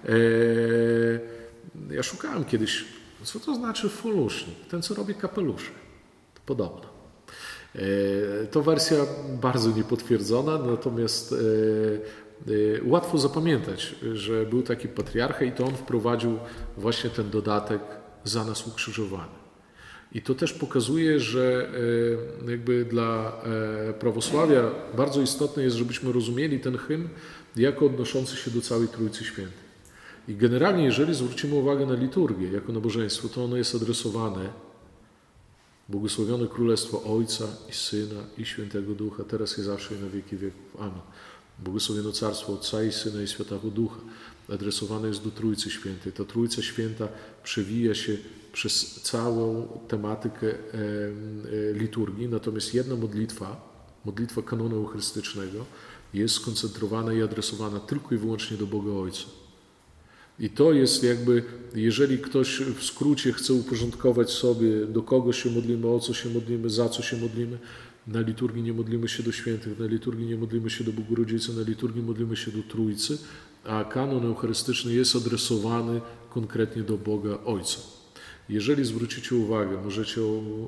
Ja szukałem kiedyś, co to znaczy folusznik? Ten, co robi kapelusze. To podobno. To wersja bardzo niepotwierdzona, natomiast łatwo zapamiętać, że był taki patriarcha i to on wprowadził właśnie ten dodatek za nas ukrzyżowany. I to też pokazuje, że jakby dla prawosławia bardzo istotne jest, żebyśmy rozumieli ten hymn jako odnoszący się do całej Trójcy Świętej. I generalnie, jeżeli zwrócimy uwagę na liturgię jako nabożeństwo, to ono jest adresowane błogosławione Królestwo Ojca i Syna i Świętego Ducha, teraz i zawsze i na wieki wieków. Amen. Błogosławione Carstwo Ojca i Syna i Świętego Ducha. Adresowane jest do Trójcy Świętej. Ta Trójca Święta przewija się przez całą tematykę liturgii, natomiast jedna modlitwa kanonu eucharystycznego jest skoncentrowana i adresowana tylko i wyłącznie do Boga Ojca. I to jest jakby, jeżeli ktoś w skrócie chce uporządkować sobie, do kogo się modlimy, o co się modlimy, za co się modlimy, na liturgii nie modlimy się do świętych, na liturgii nie modlimy się do Bogu Rodzicy, na liturgii modlimy się do Trójcy, a kanon eucharystyczny jest adresowany konkretnie do Boga Ojca. Jeżeli zwrócicie uwagę, możecie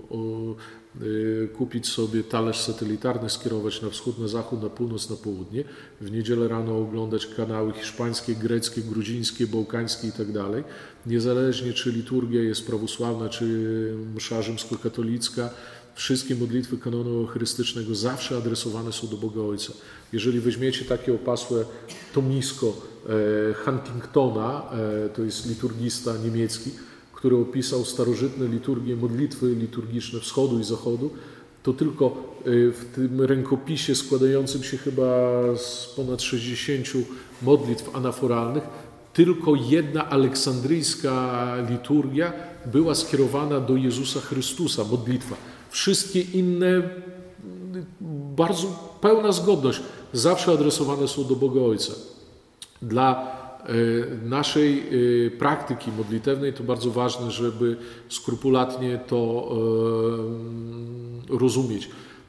kupić sobie talerz satelitarny, skierować na wschód, na zachód, na północ, na południe. W niedzielę rano oglądać kanały hiszpańskie, greckie, gruzińskie, bałkańskie itd. Niezależnie czy liturgia jest prawosławna, czy msza rzymskokatolicka, wszystkie modlitwy kanonu eucharystycznego zawsze adresowane są do Boga Ojca. Jeżeli weźmiecie takie opasłe tomisko Huntingtona, to jest liturgista niemiecki, który opisał starożytne liturgie, modlitwy liturgiczne wschodu i zachodu, to tylko w tym rękopisie składającym się chyba z ponad 60 modlitw anaforalnych, tylko jedna aleksandryjska liturgia była skierowana do Jezusa Chrystusa, modlitwa. Wszystkie inne, bardzo pełna zgodność, zawsze adresowane są do Boga Ojca. Dla naszej praktyki modlitewnej to bardzo ważne, żeby skrupulatnie to rozumieć.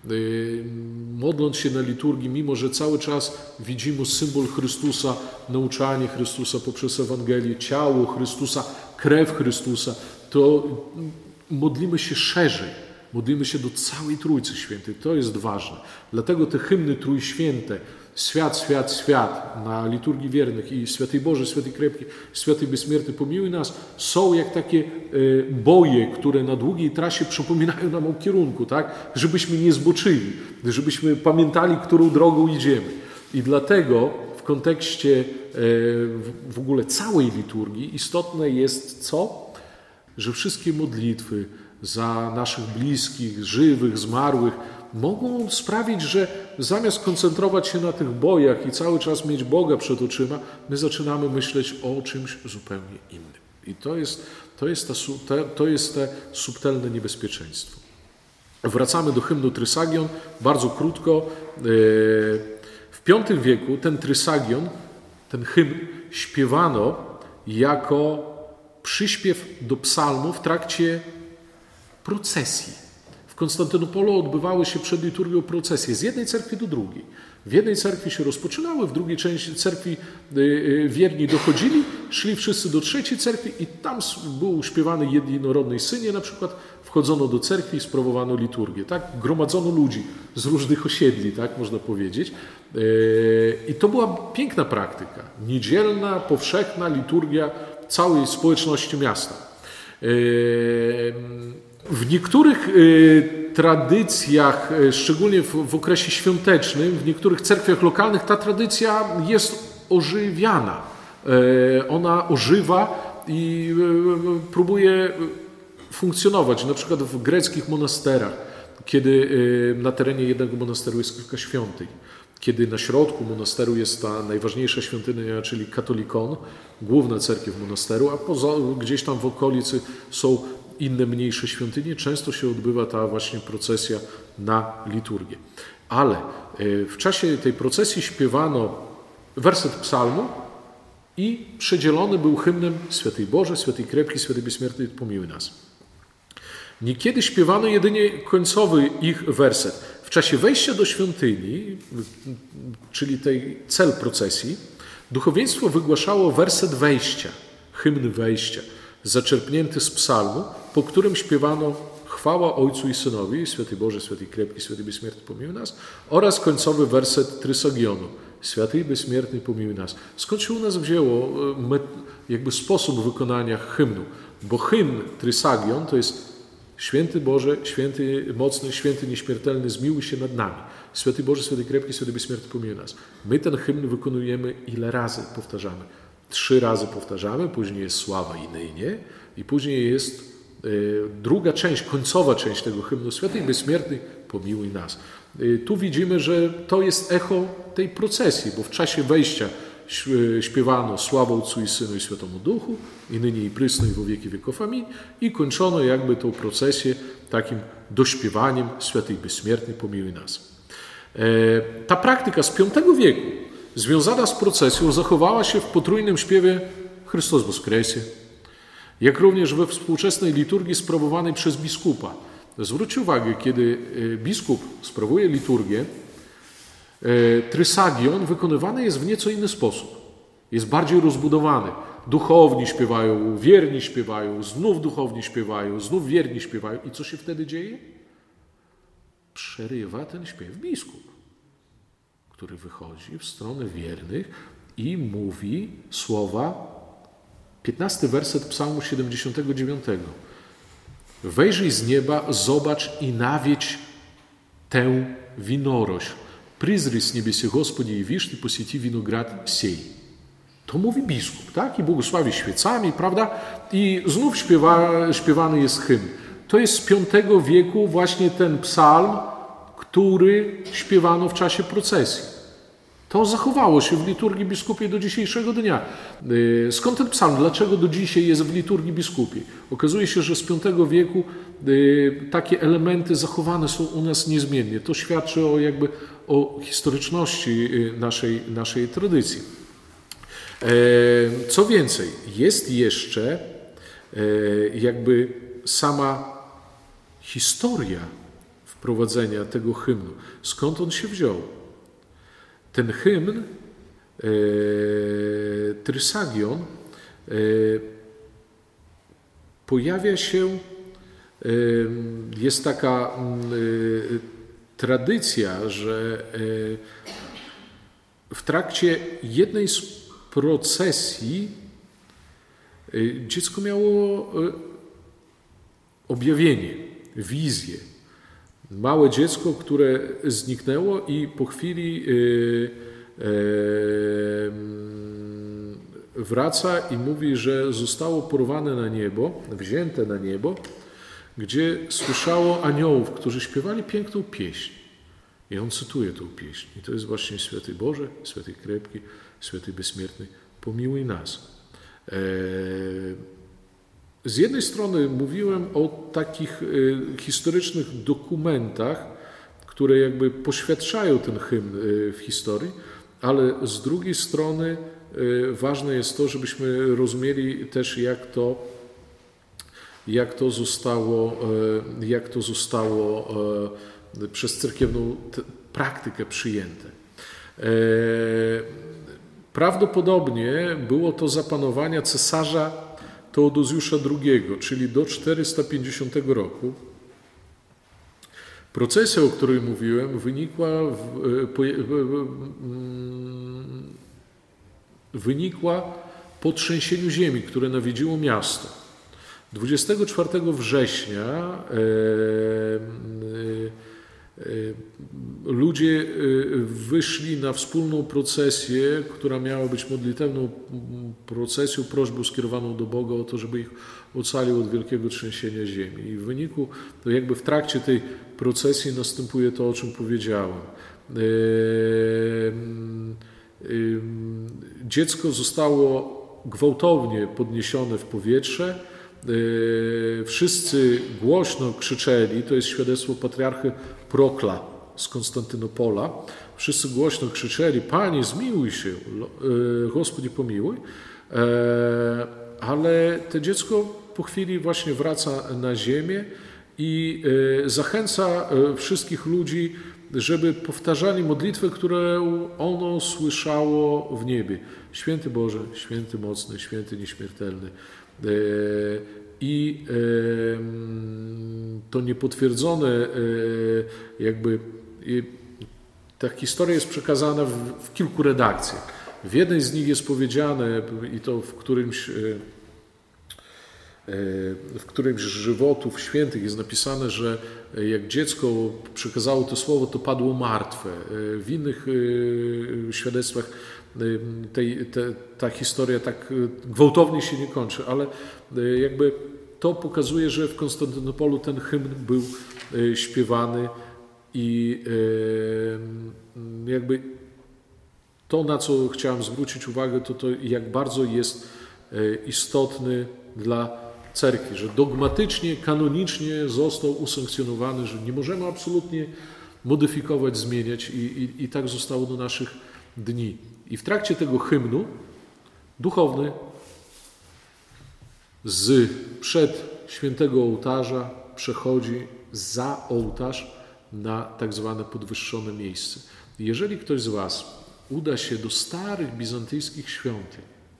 Modląc się na liturgii, mimo że cały czas widzimy symbol Chrystusa, nauczanie Chrystusa poprzez Ewangelię, ciało Chrystusa, krew Chrystusa, to modlimy się szerzej. Modlimy się do całej Trójcy Świętej. To jest ważne. Dlatego te hymny trójświęte, Świat, świat, świat na liturgii wiernych i Święty Boże, Święty Krepki, Święty Bezśmiertny, pomiłuj nas, są jak takie boje, które na długiej trasie przypominają nam o kierunku, tak? Żebyśmy nie zboczyli, żebyśmy pamiętali, którą drogą idziemy. I dlatego w kontekście w ogóle całej liturgii istotne jest co? Że wszystkie modlitwy za naszych bliskich, żywych, zmarłych mogą sprawić, że zamiast koncentrować się na tych bojach i cały czas mieć Boga przed oczyma, my zaczynamy myśleć o czymś zupełnie innym. I to jest te subtelne niebezpieczeństwo. Wracamy do hymnu Trysagion, bardzo krótko. W V wieku ten Trysagion, ten hymn śpiewano jako przyśpiew do psalmu w trakcie procesji. W Konstantynopolu odbywały się przed liturgią procesje z jednej cerkwi do drugiej. W jednej cerkwi się rozpoczynały, w drugiej części cerkwi wierni dochodzili, szli wszyscy do trzeciej cerkwi i tam był śpiewany jednorodnej synie na przykład, wchodzono do cerkwi i sprawowano liturgię. Tak? Gromadzono ludzi z różnych osiedli, tak można powiedzieć. I to była piękna praktyka. Niedzielna, powszechna liturgia całej społeczności miasta. W niektórych tradycjach, szczególnie w okresie świątecznym, w niektórych cerkwiach lokalnych ta tradycja jest ożywiana. Ona ożywa i próbuje funkcjonować. Na przykład w greckich monasterach, kiedy na terenie jednego monasteru jest kilka świątyń. Kiedy na środku monasteru jest ta najważniejsza świątynia, czyli katolikon, główna cerkiew monasteru, a gdzieś tam w okolicy są inne mniejsze świątynie, często się odbywa ta właśnie procesja na liturgię. Ale w czasie tej procesji śpiewano werset psalmu i przedzielony był hymnem Święty Boże, Święty Krepki, Święty Bezśmiertny, pomiłuj nas. Niekiedy śpiewano jedynie końcowy ich werset. W czasie wejścia do świątyni, czyli tej cel procesji, duchowieństwo wygłaszało werset wejścia, hymn wejścia, zaczerpnięty z psalmu, po którym śpiewano chwała Ojcu i Synowi, Święty Boże, Święty Krepki, Święty Bezśmiertny, pomiłuj nas, oraz końcowy werset Trysagionu, Święty i Bezśmiertny, pomiłuj nas. Skąd się u nas wzięło jakby sposób wykonania hymnu? Bo hymn Trysagion to jest Święty Boże, Święty Mocny, Święty Nieśmiertelny, zmiłuj się nad nami. Święty Boże, Święty Krepki, Święty Bezśmiertny, pomiłuj nas. My ten hymn wykonujemy ile razy powtarzamy? 3 razy powtarzamy, później jest sława i nynie i później jest druga część, końcowa część tego hymnu, Święty Bezśmiertny, pomiłuj nas. Tu widzimy, że to jest echo tej procesji, bo w czasie wejścia śpiewano sławę Ojcu i Synu i Świętemu Duchu, i nynie i prysno i wo wieki wieków, amin, i kończono jakby tą procesję takim dośpiewaniem Święty Bezśmiertny, pomiłuj nas. Ta praktyka z V wieku, związana z procesją, zachowała się w potrójnym śpiewie Chrystus Woskresie, jak również we współczesnej liturgii sprawowanej przez biskupa. Zwróćcie uwagę, kiedy biskup sprawuje liturgię, Trysagion wykonywany jest w nieco inny sposób. Jest bardziej rozbudowany. Duchowni śpiewają, wierni śpiewają, znów duchowni śpiewają, znów wierni śpiewają. I co się wtedy dzieje? Przerywa ten śpiew biskup, który wychodzi w stronę wiernych i mówi słowa, 15 werset Psalmu 79. Wejrzyj z nieba, zobacz i nawiedź tę winorośl. Pryzryj z niebiesi Господи i wisz i posjeci winograd siej. To mówi biskup, tak? I błogosławi świecami, prawda? I znów śpiewany jest hymn. To jest z V wieku właśnie ten psalm, który śpiewano w czasie procesji. To zachowało się w liturgii biskupiej do dzisiejszego dnia. Skąd ten psalm? Dlaczego do dzisiaj jest w liturgii biskupiej? Okazuje się, że z V wieku takie elementy zachowane są u nas niezmiennie. To świadczy o historyczności naszej tradycji. Co więcej, jest jeszcze jakby sama historia wprowadzenia tego hymnu. Skąd on się wziął? Ten hymn Trysagion pojawia się, jest taka tradycja, że w trakcie jednej z procesji dziecko miało objawienie, wizję. Małe dziecko, które zniknęło i po chwili wraca i mówi, że zostało porwane na niebo, wzięte na niebo, gdzie słyszało aniołów, którzy śpiewali piękną pieśń. I on cytuje tę pieśń. I to jest właśnie Święty Boże, Święty Krepki, Święty Bezśmiertny, pomiłuj nas. Z jednej strony mówiłem o takich historycznych dokumentach, które jakby poświadczają ten hymn w historii, ale z drugiej strony ważne jest to, żebyśmy rozumieli też, jak to zostało przez cerkiewną praktykę przyjęte. Prawdopodobnie było to za panowania cesarza Teodozjusza II, czyli do 450 roku. Procesja, o której mówiłem, wynikła po trzęsieniu ziemi, które nawiedziło miasto. 24 września ludzie wyszli na wspólną procesję, która miała być modlitewną procesją, prośbą skierowaną do Boga o to, żeby ich ocalił od wielkiego trzęsienia ziemi. I w wyniku, to jakby w trakcie tej procesji następuje to, o czym powiedziałem. Dziecko zostało gwałtownie podniesione w powietrze. Wszyscy głośno krzyczeli, to jest świadectwo patriarchy Prokla, z Konstantynopola. Wszyscy głośno krzyczeli: Panie, zmiłuj się, Gospodzie pomiłuj. Ale to dziecko po chwili właśnie wraca na ziemię i zachęca wszystkich ludzi, żeby powtarzali modlitwę, którą ono słyszało w niebie. Święty Boże, święty mocny, święty nieśmiertelny. I to niepotwierdzone jakby ta historia jest przekazana w kilku redakcjach. W jednej z nich jest powiedziane, i to w którymś z żywotów świętych jest napisane, że jak dziecko przekazało to słowo, to padło martwe. W innych świadectwach ta historia tak gwałtownie się nie kończy, ale jakby to pokazuje, że w Konstantynopolu ten hymn był śpiewany i jakby to, na co chciałem zwrócić uwagę, to jak bardzo jest istotny dla cerkwi, że dogmatycznie, kanonicznie został usankcjonowany, że nie możemy absolutnie modyfikować, zmieniać i tak zostało do naszych dni. I w trakcie tego hymnu duchowny przed świętego ołtarza przechodzi za ołtarz na tak zwane podwyższone miejsce. Jeżeli ktoś z Was uda się do starych bizantyjskich świątyń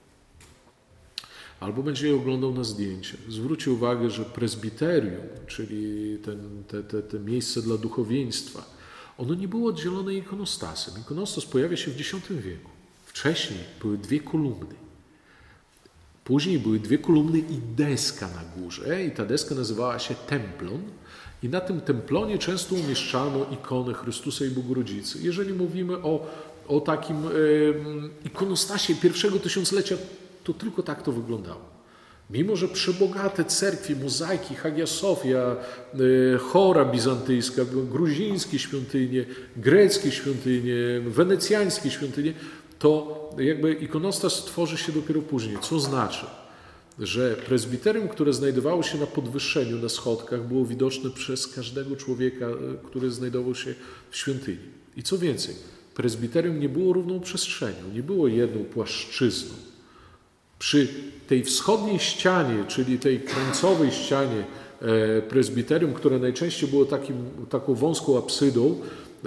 albo będzie je oglądał na zdjęciach, zwróci uwagę, że prezbiterium, czyli te miejsce dla duchowieństwa, ono nie było oddzielone ikonostasem. Ikonostas pojawia się w X wieku. Wcześniej były 2 kolumny. Później były 2 kolumny i deska na górze i ta deska nazywała się templon i na tym templonie często umieszczano ikonę Chrystusa i Bogorodzicy. Jeżeli mówimy o takim ikonostasie pierwszego tysiąclecia, to tylko tak to wyglądało. Mimo że przebogate cerkwie, mozaiki, Hagia Sofia, chora bizantyjska, gruzińskie świątynie, greckie świątynie, wenecjańskie świątynie, to jakby ikonostas tworzy się dopiero później. Co znaczy, że prezbiterium, które znajdowało się na podwyższeniu, na schodkach, było widoczne przez każdego człowieka, który znajdował się w świątyni. I co więcej, prezbiterium nie było równą przestrzenią, nie było jedną płaszczyzną. Przy tej wschodniej ścianie, czyli tej krańcowej ścianie prezbiterium, które najczęściej było taką wąską absydą,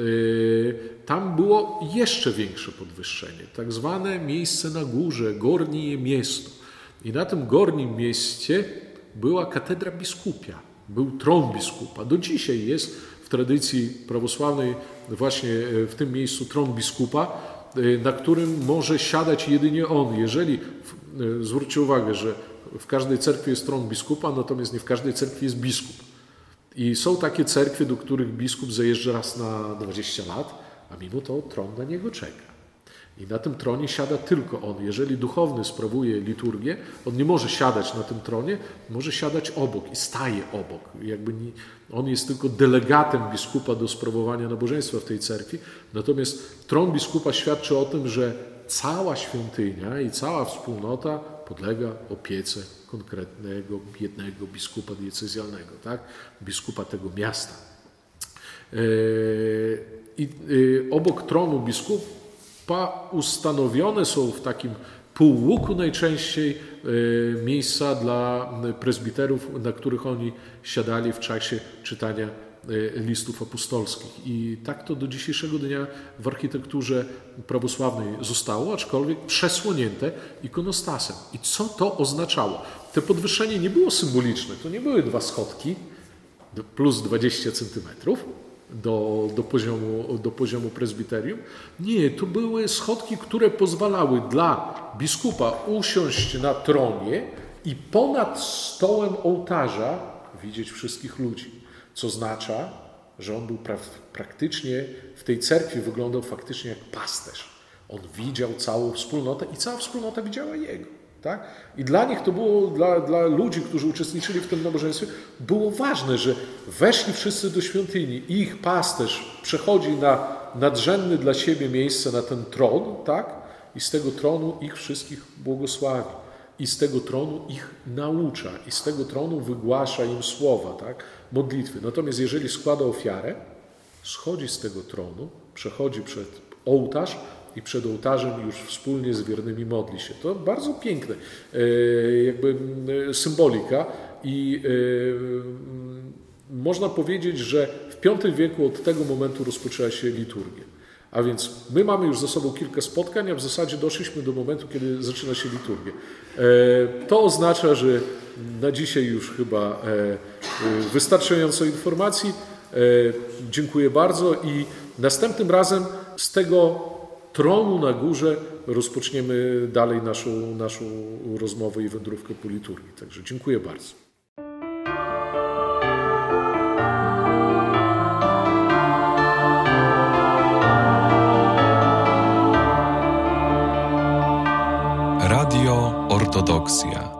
tam było jeszcze większe podwyższenie, tak zwane miejsce na górze, gornie miesto. I na tym gornim mieście była katedra biskupia, był tron biskupa. Do dzisiaj jest w tradycji prawosławnej właśnie w tym miejscu tron biskupa, na którym może siadać jedynie on. Jeżeli, zwróćcie uwagę, że w każdej cerkwi jest tron biskupa, natomiast nie w każdej cerkwi jest biskup. I są takie cerkwie, do których biskup zajeżdża raz na 20 lat, a mimo to tron na niego czeka. I na tym tronie siada tylko on. Jeżeli duchowny sprawuje liturgię, on nie może siadać na tym tronie, może siadać obok i staje obok. On jest tylko delegatem biskupa do sprawowania nabożeństwa w tej cerkwi. Natomiast tron biskupa świadczy o tym, że cała świątynia i cała wspólnota podlega opiece konkretnego, jednego biskupa diecezjalnego, tak? Biskupa tego miasta. Obok tronu biskupa ustanowione są w takim półłuku najczęściej miejsca dla prezbiterów, na których oni siadali w czasie czytania listów apostolskich. I tak to do dzisiejszego dnia w architekturze prawosławnej zostało, aczkolwiek przesłonięte ikonostasem. I co to oznaczało? To podwyższenie nie było symboliczne. To nie były 2 schodki plus 20 centymetrów do poziomu prezbiterium. Nie, to były schodki, które pozwalały dla biskupa usiąść na tronie i ponad stołem ołtarza widzieć wszystkich ludzi. Co oznacza, że on był praktycznie w tej cerkwi wyglądał faktycznie jak pasterz. On widział całą wspólnotę i cała wspólnota widziała jego. Tak? I dla nich to było, dla ludzi, którzy uczestniczyli w tym nabożeństwie, było ważne, że weszli wszyscy do świątyni i ich pasterz przechodzi na nadrzędne dla siebie miejsce, na ten tron, tak? I z tego tronu ich wszystkich błogosławi. I z tego tronu ich naucza. I z tego tronu wygłasza im słowa, tak? Modlitwy. Natomiast jeżeli składa ofiarę, schodzi z tego tronu, przechodzi przed ołtarz i przed ołtarzem już wspólnie z wiernymi modli się. To bardzo piękne, jakby symbolika i można powiedzieć, że w V wieku od tego momentu rozpoczęła się liturgia. A więc my mamy już za sobą kilka spotkań, a w zasadzie doszliśmy do momentu, kiedy zaczyna się liturgia. To oznacza, że na dzisiaj już chyba wystarczająco informacji. Dziękuję bardzo i następnym razem z tego tronu na górze rozpoczniemy dalej naszą rozmowę i wędrówkę po liturgii. Także dziękuję bardzo. Radio Ortodoksja.